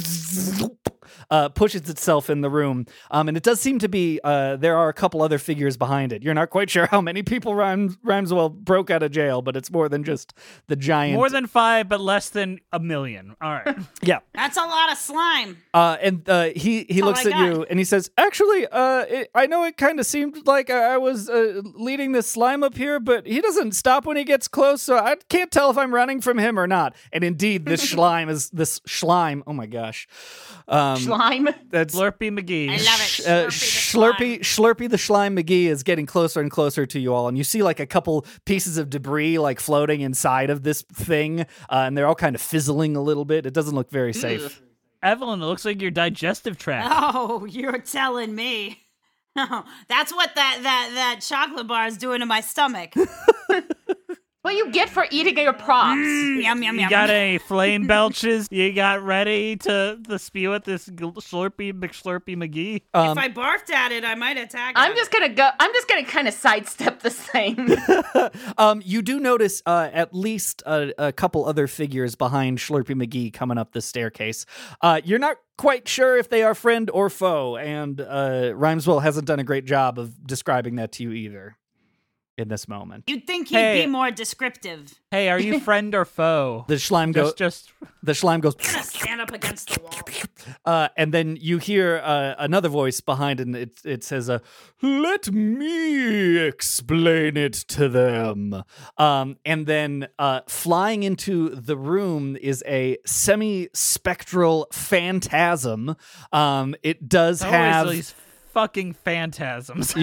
pushes itself in the room. And it does seem to be, there are a couple other figures behind it. You're not quite sure how many people Rhymeswell broke out of jail, but it's more than just the giant. More than 5, but less than 1 million. All right. Yeah. That's a lot of slime. And he looks at you and he says, "Actually, I know it kind of seemed like I was leading this slime up here, but he doesn't stop when he gets close, so I can't tell if I'm running from him or not." And indeed, this slime. Oh my gosh. Slime. That's Slurpee McGee. I love it. Slurpee the Slime McGee is getting closer and closer to you all, and you see like a couple pieces of debris like floating inside of this thing, and they're all kind of fizzling a little bit. It doesn't look very safe. Evelyn, it looks like your digestive tract. Oh, you're telling me. Oh, that's what that chocolate bar is doing to my stomach. What you get for eating your props. Yum, yum, You yum. got any flame belches? You got ready to spew at this Slurpee McGee? If I barfed at it, I might attack it. I'm just gonna kind of sidestep this thing. You do notice at least a couple other figures behind Slurpee McGee coming up the staircase. You're not quite sure if they are friend or foe, and Rhymeswell hasn't done a great job of describing that to you either in this moment. You'd think he'd be more descriptive. Hey, are you friend or foe? The slime goes. The slime goes. I'm gonna stand up against the wall. And then you hear another voice behind, and it says, "Let me explain it to them." And then flying into the room is a semi-spectral phantasm. It does have these fucking phantasms.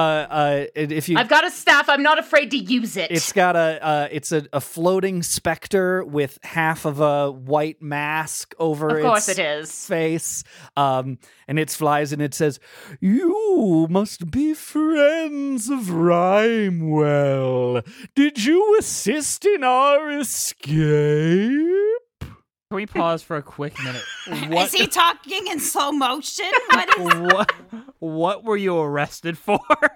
if you I've got a staff. I'm not afraid to use it. It's got a floating specter with half of a white mask over its face. And it flies and it says, "You must be friends of Rhymewell. Did you assist in our escape?" Can we pause for a quick minute? Is he talking in slow motion? What were you arrested for?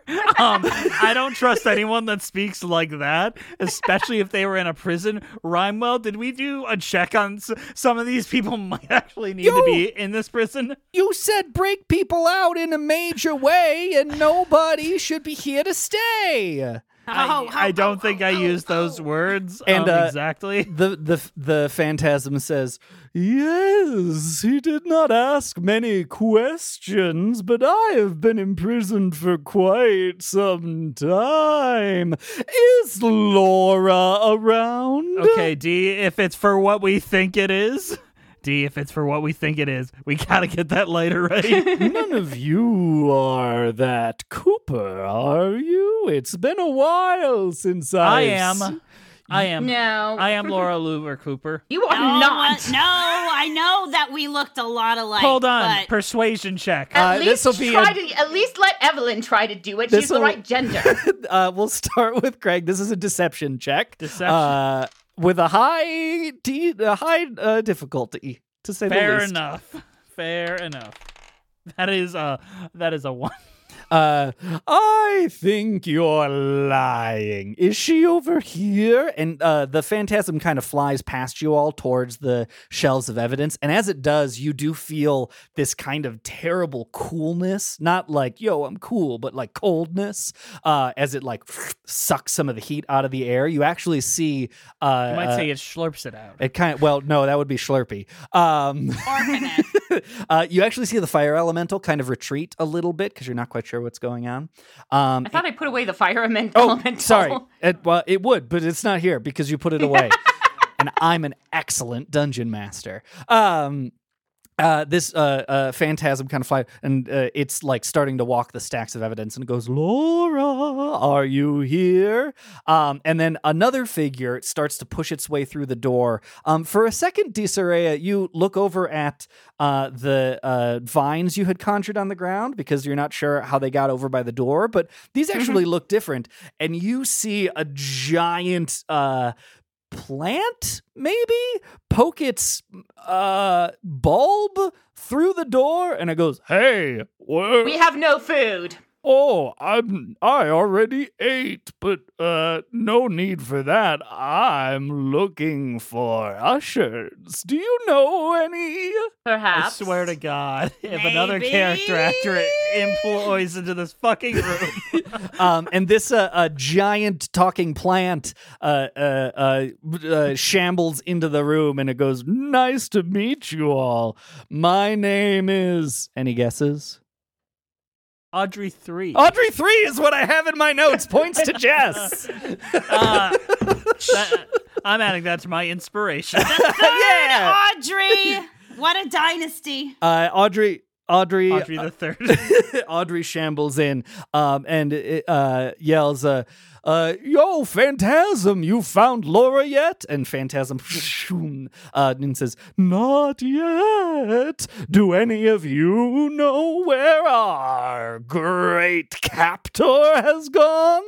I don't trust anyone that speaks like that, especially if they were in a prison. Rhymewell, did we do a check on some of these people might actually need to be in this prison? You said break people out in a major way and nobody should be here to stay. I don't think I used those words exactly. The phantasm says, "Yes, he did not ask many questions, but I have been imprisoned for quite some time. Is Laura around?" Okay, D, if it's for what we think it is. We gotta get that lighter right. None of you are that Cooper, are you? It's been a while since I am. No. I am Laura Luber Cooper. You are not. No, I know that we looked a lot alike. Hold on. but- Persuasion check. At least this'll be at least let Evelyn try to do it. She's the right gender. We'll start with Greg. This is a deception check. Deception. With a high difficulty, to say the least. Fair enough. That is a 1. I think you're lying. Is she over here? And the phantasm kind of flies past you all towards the shelves of evidence. And as it does, you do feel this kind of terrible coolness. Not like, yo, I'm cool, but like coldness as it like sucks some of the heat out of the air. You actually see... You might say it slurps it out. It kind of, well, no, that would be Schlurpy. You actually see the fire elemental kind of retreat a little bit because you're not quite sure what's going on. I thought I put away the fire elemental. Sorry. It would, but it's not here because you put it away. And I'm an excellent dungeon master. This phantasm kind of fly, and it's like starting to walk the stacks of evidence, and it goes, Laura, are you here? And then another figure starts to push its way through the door. For a second, Disarea, you look over at the vines you had conjured on the ground because you're not sure how they got over by the door, but these actually look different, and you see a giant plant maybe poke its bulb through the door, and it goes, hey, we have no food. Oh, I already ate, but no need for that. I'm looking for ushers. Do you know any? Perhaps. I swear to God, if another character actor employs into this fucking room. And this giant talking plant shambles into the room, and it goes, nice to meet you all. My name is... Any guesses? Audrey 3. Audrey 3 is what I have in my notes. Points to Jess. I'm adding that to my inspiration. Yeah. Audrey! What a dynasty. Audrey the third. Audrey shambles in and yells, yo, Phantasm, you found Laura yet? And Phantasm and says, not yet. Do any of you know where our great captor has gone?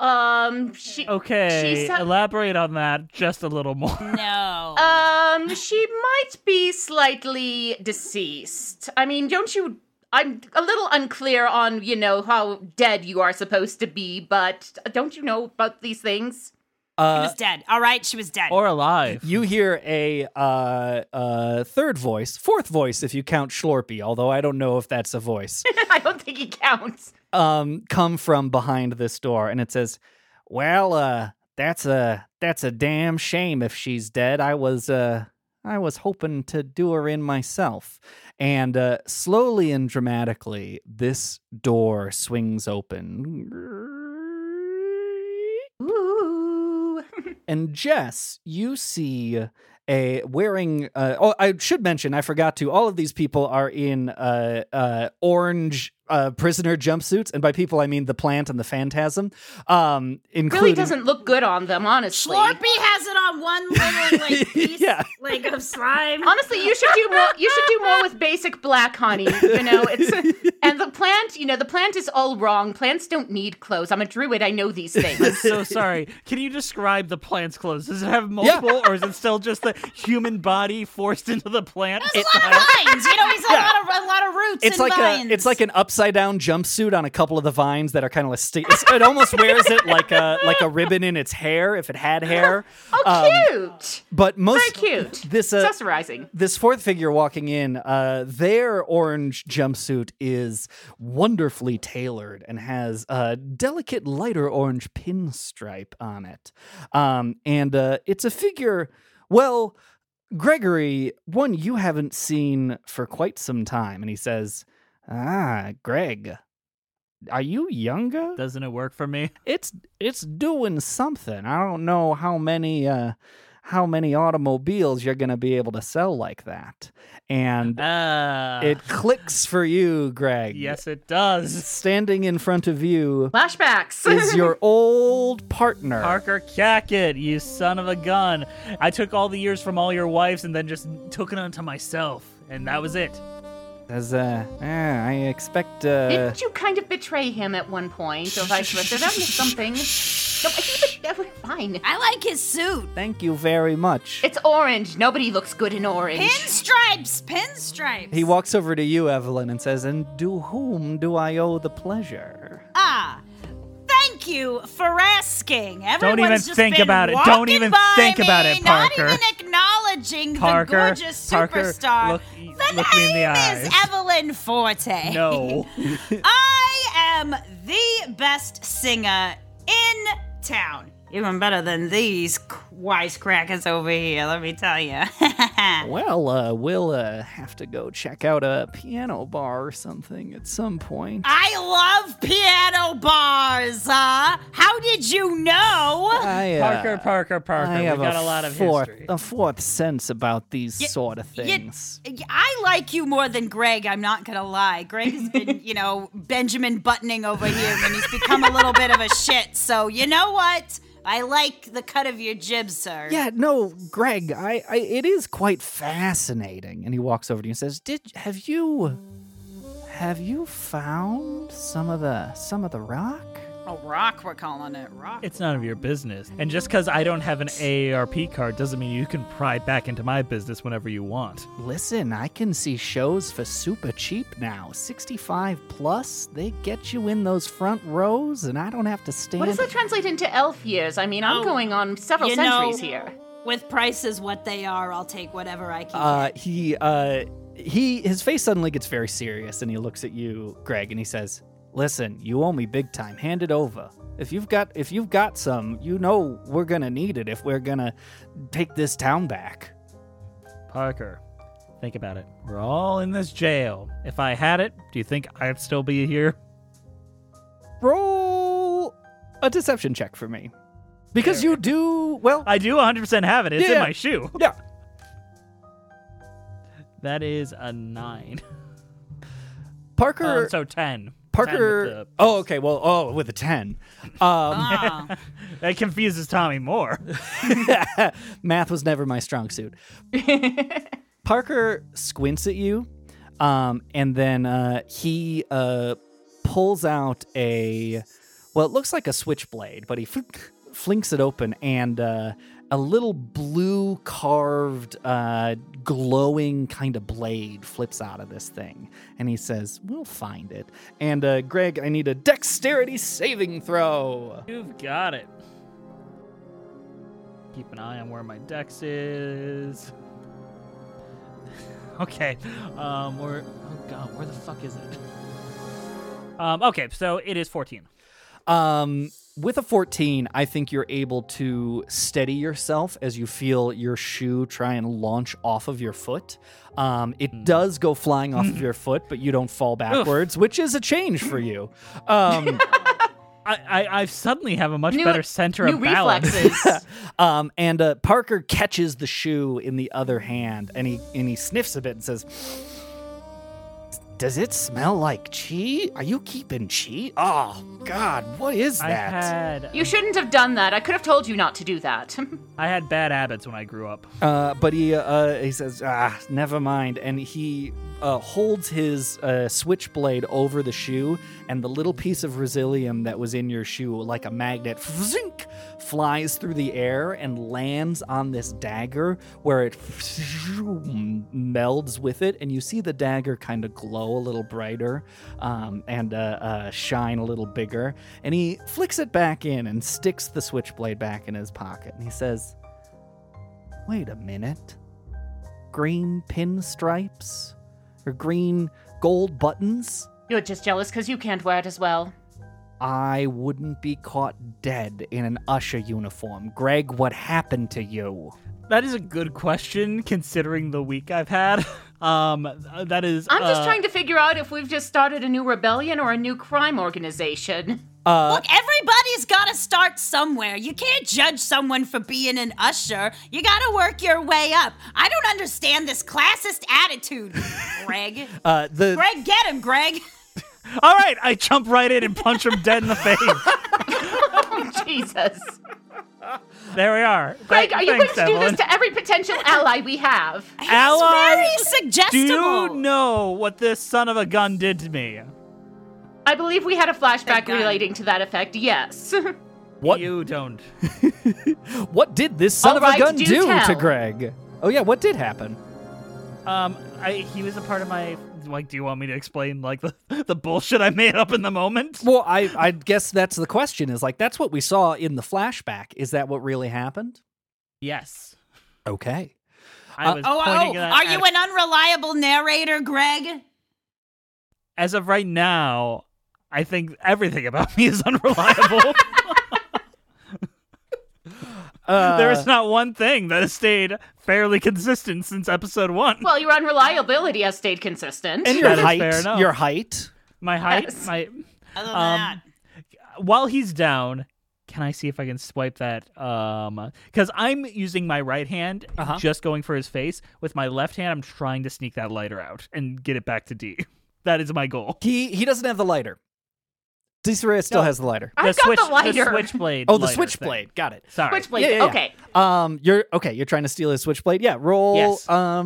Elaborate on that just a little more. No. She might be slightly deceased. I mean, I'm a little unclear on, how dead you are supposed to be, but don't you know about these things? She was dead. All right, she was dead. Or alive. You hear a fourth voice if you count Schlorpy, although I don't know if that's a voice. I don't think he counts. Come from behind this door, and it says, well, that's a damn shame if she's dead. I was hoping to do her in myself. And slowly and dramatically, this door swings open. Ooh. And Jess, you see wearing... I should mention, I forgot to, all of these people are in orange prisoner jumpsuits, and by people I mean the plant and the phantasm. Including... Really doesn't look good on them, honestly. Schlorpy has it on one little piece of slime. Honestly, you should do more. You should do more with basic black honey. And the plant. The plant is all wrong. Plants don't need clothes. I'm a druid. I know these things. I'm so sorry. Can you describe the plant's clothes? Does it have multiple, or is it still just the human body forced into the plant? There's a lot of vines. He's a lot of roots and vines. It's like an upside down jumpsuit on a couple of the vines that are kind of it almost wears it like a ribbon in its hair if it had hair. Oh, cute! But very cute. This accessorizing. This fourth figure walking in, their orange jumpsuit is wonderfully tailored and has a delicate lighter orange pinstripe on it, and it's a figure. Well, Gregory, one you haven't seen for quite some time, and he says, Greg, are you younger? Doesn't it work for me? It's doing something. I don't know how many automobiles you're going to be able to sell like that. And it clicks for you, Greg. Yes, it does. Standing in front of you flashbacks is your old partner. Parker Cackett, you son of a gun. I took all the years from all your wives and then just took it onto myself. And that was it. As I expect... Didn't you kind of betray him at one point, or vice versa? That was something. No, fine. I like his suit. Thank you very much. It's orange. Nobody looks good in orange. Pinstripes. He walks over to you, Evelyn, and says, "And to whom do I owe the pleasure?" Thank you for asking. Don't even Everyone's just think been about it. walking Don't even by think about me, it, Parker. Not even acknowledging Parker, the gorgeous Parker, superstar. look the me in the name eyes. is Evelyn Forte. No. I am the best singer in town. Even better than these wisecrackers over here, let me tell you. Well, we'll have to go check out a piano bar or something at some point. I love piano bars. How did you know? Parker. I We have got a lot of fourth, history. a fourth sense about these sort of things. I like you more than Greg, I'm not gonna lie. Greg has been, Benjamin Buttoning over here, and he's become a little bit of a shit. So, you know what? I like the cut of your jib, sir. Yeah, no, Greg, it is quite fascinating. And he walks over to you and says, Have you found some of the rock? Oh, rock, we're calling it rock. It's none of your business. And just because I don't have an AARP card doesn't mean you can pry back into my business whenever you want. Listen, I can see shows for super cheap now. 65 plus, they get you in those front rows, and I don't have to stand. What does that translate into elf years? I mean, I'm going on several centuries here. With prices what they are, I'll take whatever I can get. His face suddenly gets very serious, and he looks at you, Greg, and he says, "Listen, you owe me big time. Hand it over. If you've got some, we're gonna need it if we're gonna take this town back." Parker, think about it. We're all in this jail. If I had it, do you think I'd still be here? Roll a deception check for me. Because you do, well... I do 100% have it. It's in Yeah. my shoe. Yeah. That is a 9. Parker... So 10. Parker... 10 with the- Oh, okay. Well, with a 10. That confuses Tommy more. Math was never my strong suit. Parker squints at you, and then he pulls out it looks like a switchblade, but he flinks it open, and a little blue carved, glowing kind of blade flips out of this thing. And he says, "We'll find it." And Greg, I need a dexterity saving throw. You've got it. Keep an eye on where my dex is. Okay. Where the fuck is it? Okay, so it is 14. With a 14, I think you're able to steady yourself as you feel your shoe try and launch off of your foot. It does go flying off of your foot, but you don't fall backwards, which is a change for you. I suddenly have a much better center of balance. Reflexes. And Parker catches the shoe in the other hand, and he sniffs a bit and says, "Does it smell like cheese? Are you keeping cheese? Oh, God, what is that?" You shouldn't have done that. I could have told you not to do that. I had bad habits when I grew up. But he says, never mind. And he holds his switchblade over the shoe, and the little piece of resilient that was in your shoe, like a magnet, flies through the air and lands on this dagger, where it melds with it, and you see the dagger kind of glow a little brighter and shine a little bigger. And he flicks it back in and sticks the switchblade back in his pocket, and he says, "Wait a minute. Green pinstripes? Or green gold buttons? You're just jealous because you can't wear it as well. I wouldn't be caught dead in an usher uniform. Greg, what happened to you?" That is a good question, considering the week I've had. That is. I'm just trying to figure out if we've just started a new rebellion or a new crime organization. Look, everybody's got to start somewhere. You can't judge someone for being an usher. You got to work your way up. I don't understand this classist attitude, Greg. Greg, get him, Greg. All right, I jump right in and punch him dead in the face. Oh, Jesus. There we are. Greg, are you Thanks, going to do Evelyn. this to every potential ally we have? Ally? Very Do suggestible. you know what this son of a gun did to me? I believe we had a flashback Thank God. relating to that effect, yes. What? You don't. What did this son All of a right, gun do do to tell. Greg? Oh yeah, what did happen? He was a part of my. Like, do you want me to explain like the bullshit I made up in the moment? Well, I guess that's the question. Is like that's what we saw in the flashback. Is that what really happened? Yes. Okay. I was pointing that are at- you an unreliable narrator, Greg? As of right now, I think everything about me is unreliable. There is not one thing that has stayed fairly consistent since episode 1. Well, your unreliability has stayed consistent. And your That is height. fair enough. Your height. My height, Yes. Other than that. while he's down, can I see if I can swipe that? Because I'm using my right hand, just going for his face. With my left hand, I'm trying to sneak that lighter out and get it back to D. That is my goal. He doesn't have the lighter. Desiree still No. has the lighter. I've got the lighter. The switchblade. Oh, the lighter switchblade. thing. Got it. Sorry. Switchblade. Yeah, yeah, yeah. Okay. You're okay. You're trying to steal his switchblade. Yeah. Roll. Yes.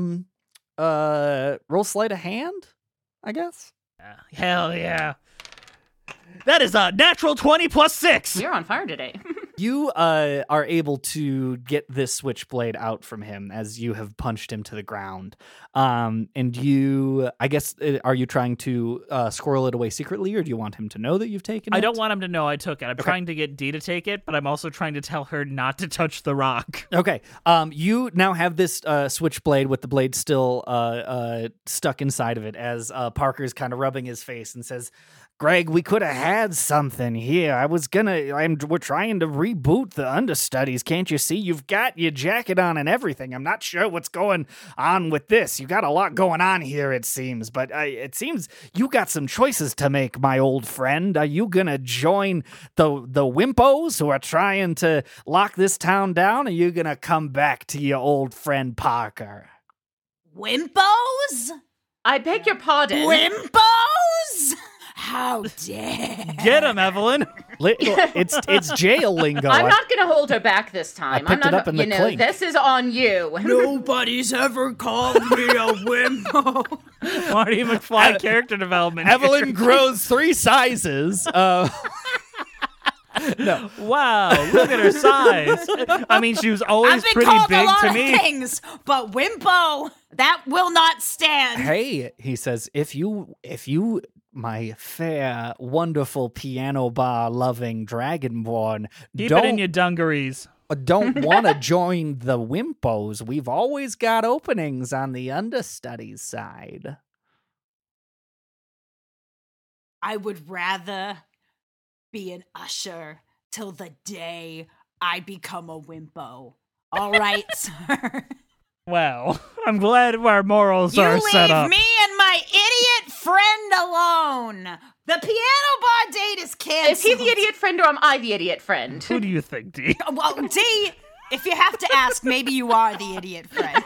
Roll sleight of hand. I guess. Hell yeah. That is a natural 20 plus 6. You're on fire today. You are able to get this switchblade out from him as you have punched him to the ground. And you, I guess, are you trying to squirrel it away secretly, or do you want him to know that you've taken it? I don't want him to know I took it. I'm trying to get D to take it, but I'm also trying to tell her not to touch the rock. Okay. You now have this switchblade with the blade still stuck inside of it as Parker's kind of rubbing his face and says, Greg, we could have had something here. We're trying to reboot the understudies. Can't you see? You've got your jacket on and everything. I'm not sure what's going on with this. You got a lot going on here, it seems. But it seems you got some choices to make, my old friend. Are you going to join the Wimpos who are trying to lock this town down? Or are you going to come back to your old friend Parker? Wimpos? I beg your pardon. Wimpos? How dare! Get him, Evelyn. It's jail lingo. I'm not going to hold her back this time. picked I'm it not, up in the clink. This is on you. Nobody's ever called me a wimpo. Marty McFly character development. Evelyn grows 3 sizes. Wow, look at her size. I mean, she was always I've been pretty called big a lot to of me. things, but wimpo, that will not stand. Hey, he says, if you, my fair, wonderful piano bar loving dragonborn, Keep it in your dungarees. don't want to join the Wimpos, we've always got openings on the understudies side. I would rather be an usher till the day I become a wimpo. All right, sir. Well, I'm glad our morals You are set leave up. me and my idiot friend alone. The piano bar date is canceled. Is he the idiot friend or am I the idiot friend? Who do you think, D? Well, D, if you have to ask, maybe you are the idiot friend.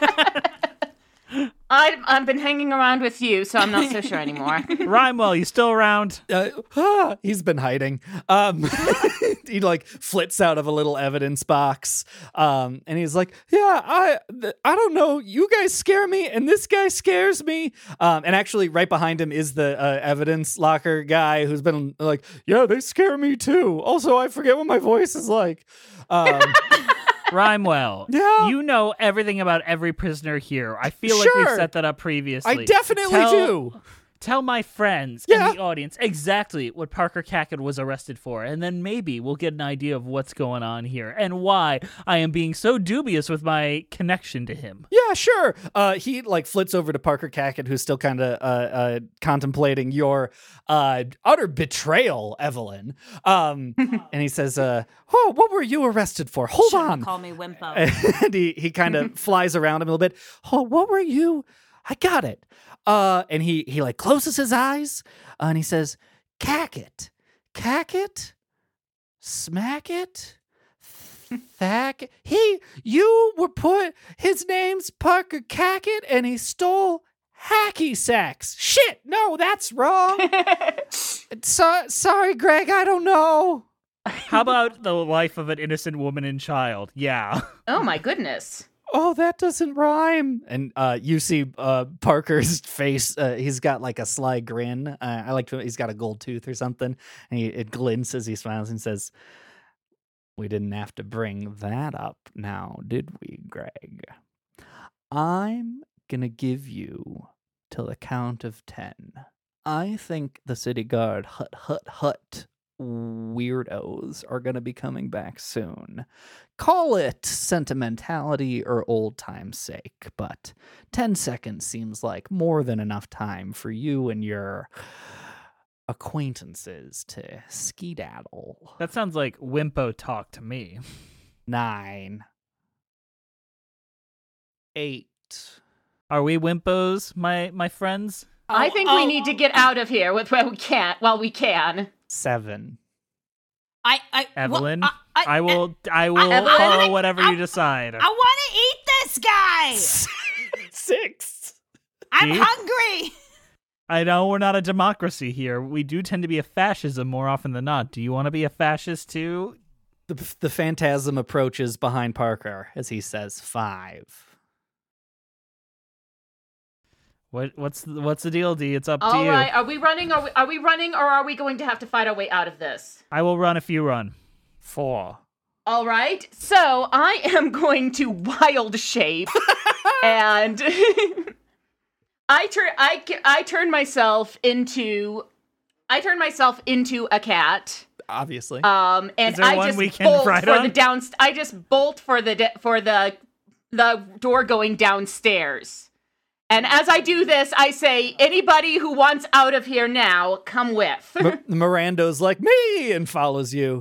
I've been hanging around with you, so I'm not so sure anymore. Rhymewell, you still around? He's been hiding. He like flits out of a little evidence box, and he's like, "Yeah, I don't know. You guys scare me, and this guy scares me." And actually, right behind him is the evidence locker guy who's been like, "Yeah, they scare me too." Also, I forget what my voice is like. Rhymewell, Yeah? you know everything about every prisoner here. I feel like Sure. we've set that up previously. I definitely do. Tell my friends Yeah. and the audience exactly what Parker Cackett was arrested for, and then maybe we'll get an idea of what's going on here and why I am being so dubious with my connection to him. Yeah, sure. He like flits over to Parker Cackett, who's still kind of contemplating your utter betrayal, Evelyn. And he says, "Oh, what were you arrested for? Hold Shouldn't on." call me wimpo. And he kind of flies around him a little bit. "Oh, what were you? I got it." And he like closes his eyes and he says, "Cackett, Cackett, smack it, thack." You were put. His name's Parker Cackett, and he stole hacky sacks. Shit, no, that's wrong. Sorry, Greg, I don't know. How about the life of an innocent woman and child? Yeah. Oh my goodness. Oh, that doesn't rhyme. And you see Parker's face. He's got like a sly grin. I like to. He's got a gold tooth or something, and it glints as he smiles and says, We didn't have to bring that up now, did we, Greg? I'm gonna give you till the count of 10. I think the City Guard hut weirdos are gonna be coming back soon. Call it sentimentality or old time's sake, but 10 seconds seems like more than enough time for you and your acquaintances to skedaddle. That sounds like Wimpo talk to me. 9, 8. Are we Wimpos, my friends? I think we need to get out of here while we can. 7. Evelyn, well, I will Evelyn, follow whatever you decide. I want to eat this guy. 6. I'm See? hungry. I know we're not a democracy here. We do tend to be a fascism more often than not. Do you want to be a fascist too? The phantasm approaches behind Parker as he says 5. What's the deal, D? It's up to All you. right, are we running? Or are we going to have to fight our way out of this? I will run if you run. 4. All right, so I am going to wild shape, and I turn myself into a cat. Obviously. And Is there I one just we can bolt ride for on? the down. I just bolt for the door going downstairs. And as I do this, I say, anybody who wants out of here now, come with. Mirando's like, me, and follows you.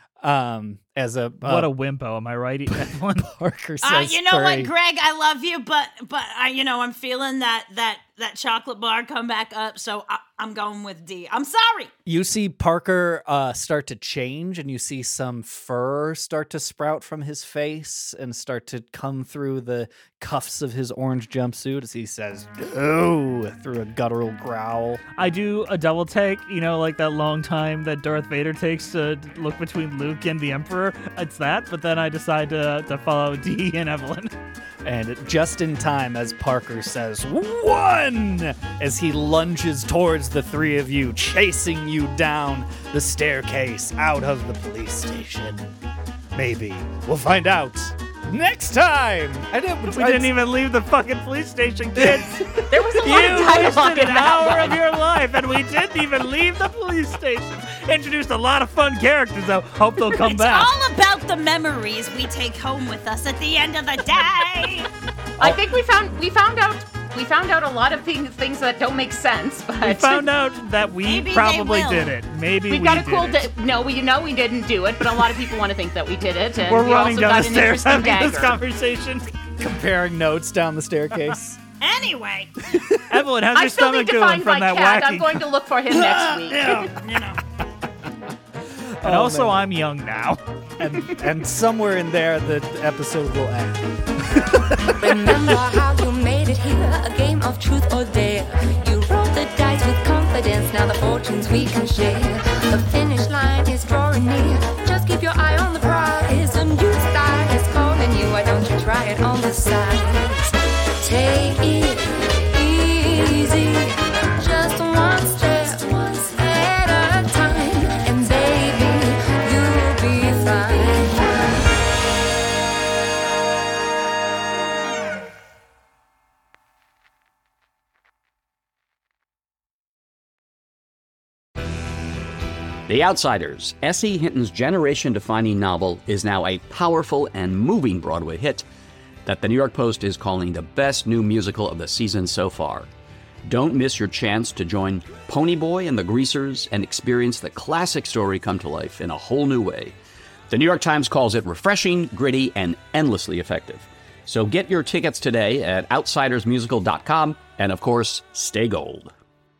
As a What a wimpo, am I right, Evelyn? Parker says, You know what, 3. Greg? I love you, but I'm feeling that chocolate bar come back up, so I'm going with D. I'm sorry. You see Parker start to change, and you see some fur start to sprout from his face and start to come through the cuffs of his orange jumpsuit as he says, "Oh," through a guttural growl. I do a double take, like that long time that Darth Vader takes to look between Luke and the Emperor. It's that, but then I decide to follow D and Evelyn. And just in time as Parker says, 1! As he lunges towards the three of you, chasing you down the staircase out of the police station. Maybe. We'll find out next time! We didn't even leave the fucking police station, kids. There was a lot of You dialogue wasted in an that hour one. of your life, and we didn't even leave the police station. Introduced a lot of fun characters, though. Hope they'll come It's back. all about the memories we take home with us at the end of the day. I think we found out a lot of things that don't make sense, but We found out that we Maybe they probably will. did it. Maybe we've we got a did cool it. No, we didn't do it, but a lot of people want to think that we did it, and We're we running also down got the an stairs interesting having this dagger. conversation. Comparing notes down the staircase. Anyway, Evelyn, how's I your still stomach need to doing find from my that cat. wacky? I'm going to look for him next week. you know. And Oh, also, man. I'm young now. And somewhere in there, the episode will end. Remember how you made it here, a game of truth or dare. You rolled the dice with confidence, now the fortunes we can share. The finish line is drawing near, just keep your eye on the prize. A new style is calling you, why don't you try it on the side? Take it easy, just one step at a time, and baby, you'll be fine. The Outsiders, S.E. Hinton's generation-defining novel, is now a powerful and moving Broadway hit that the New York Post is calling the best new musical of the season so far. Don't miss your chance to join Ponyboy and the Greasers and experience the classic story come to life in a whole new way. The New York Times calls it refreshing, gritty, and endlessly effective. So get your tickets today at outsidersmusical.com, and of course, stay gold.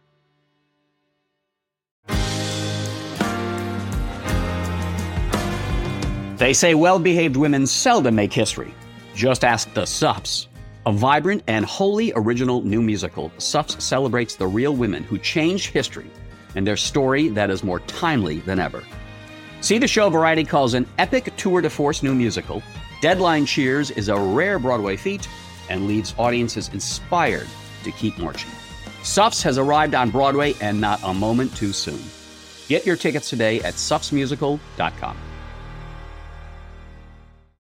They say well-behaved women seldom make history. Just ask the Suffs. A vibrant and wholly original new musical, Suffs celebrates the real women who changed history and their story that is more timely than ever. See the show Variety calls an epic tour de force new musical. Deadline cheers is a rare Broadway feat and leaves audiences inspired to keep marching. Suffs has arrived on Broadway and not a moment too soon. Get your tickets today at suffsmusical.com.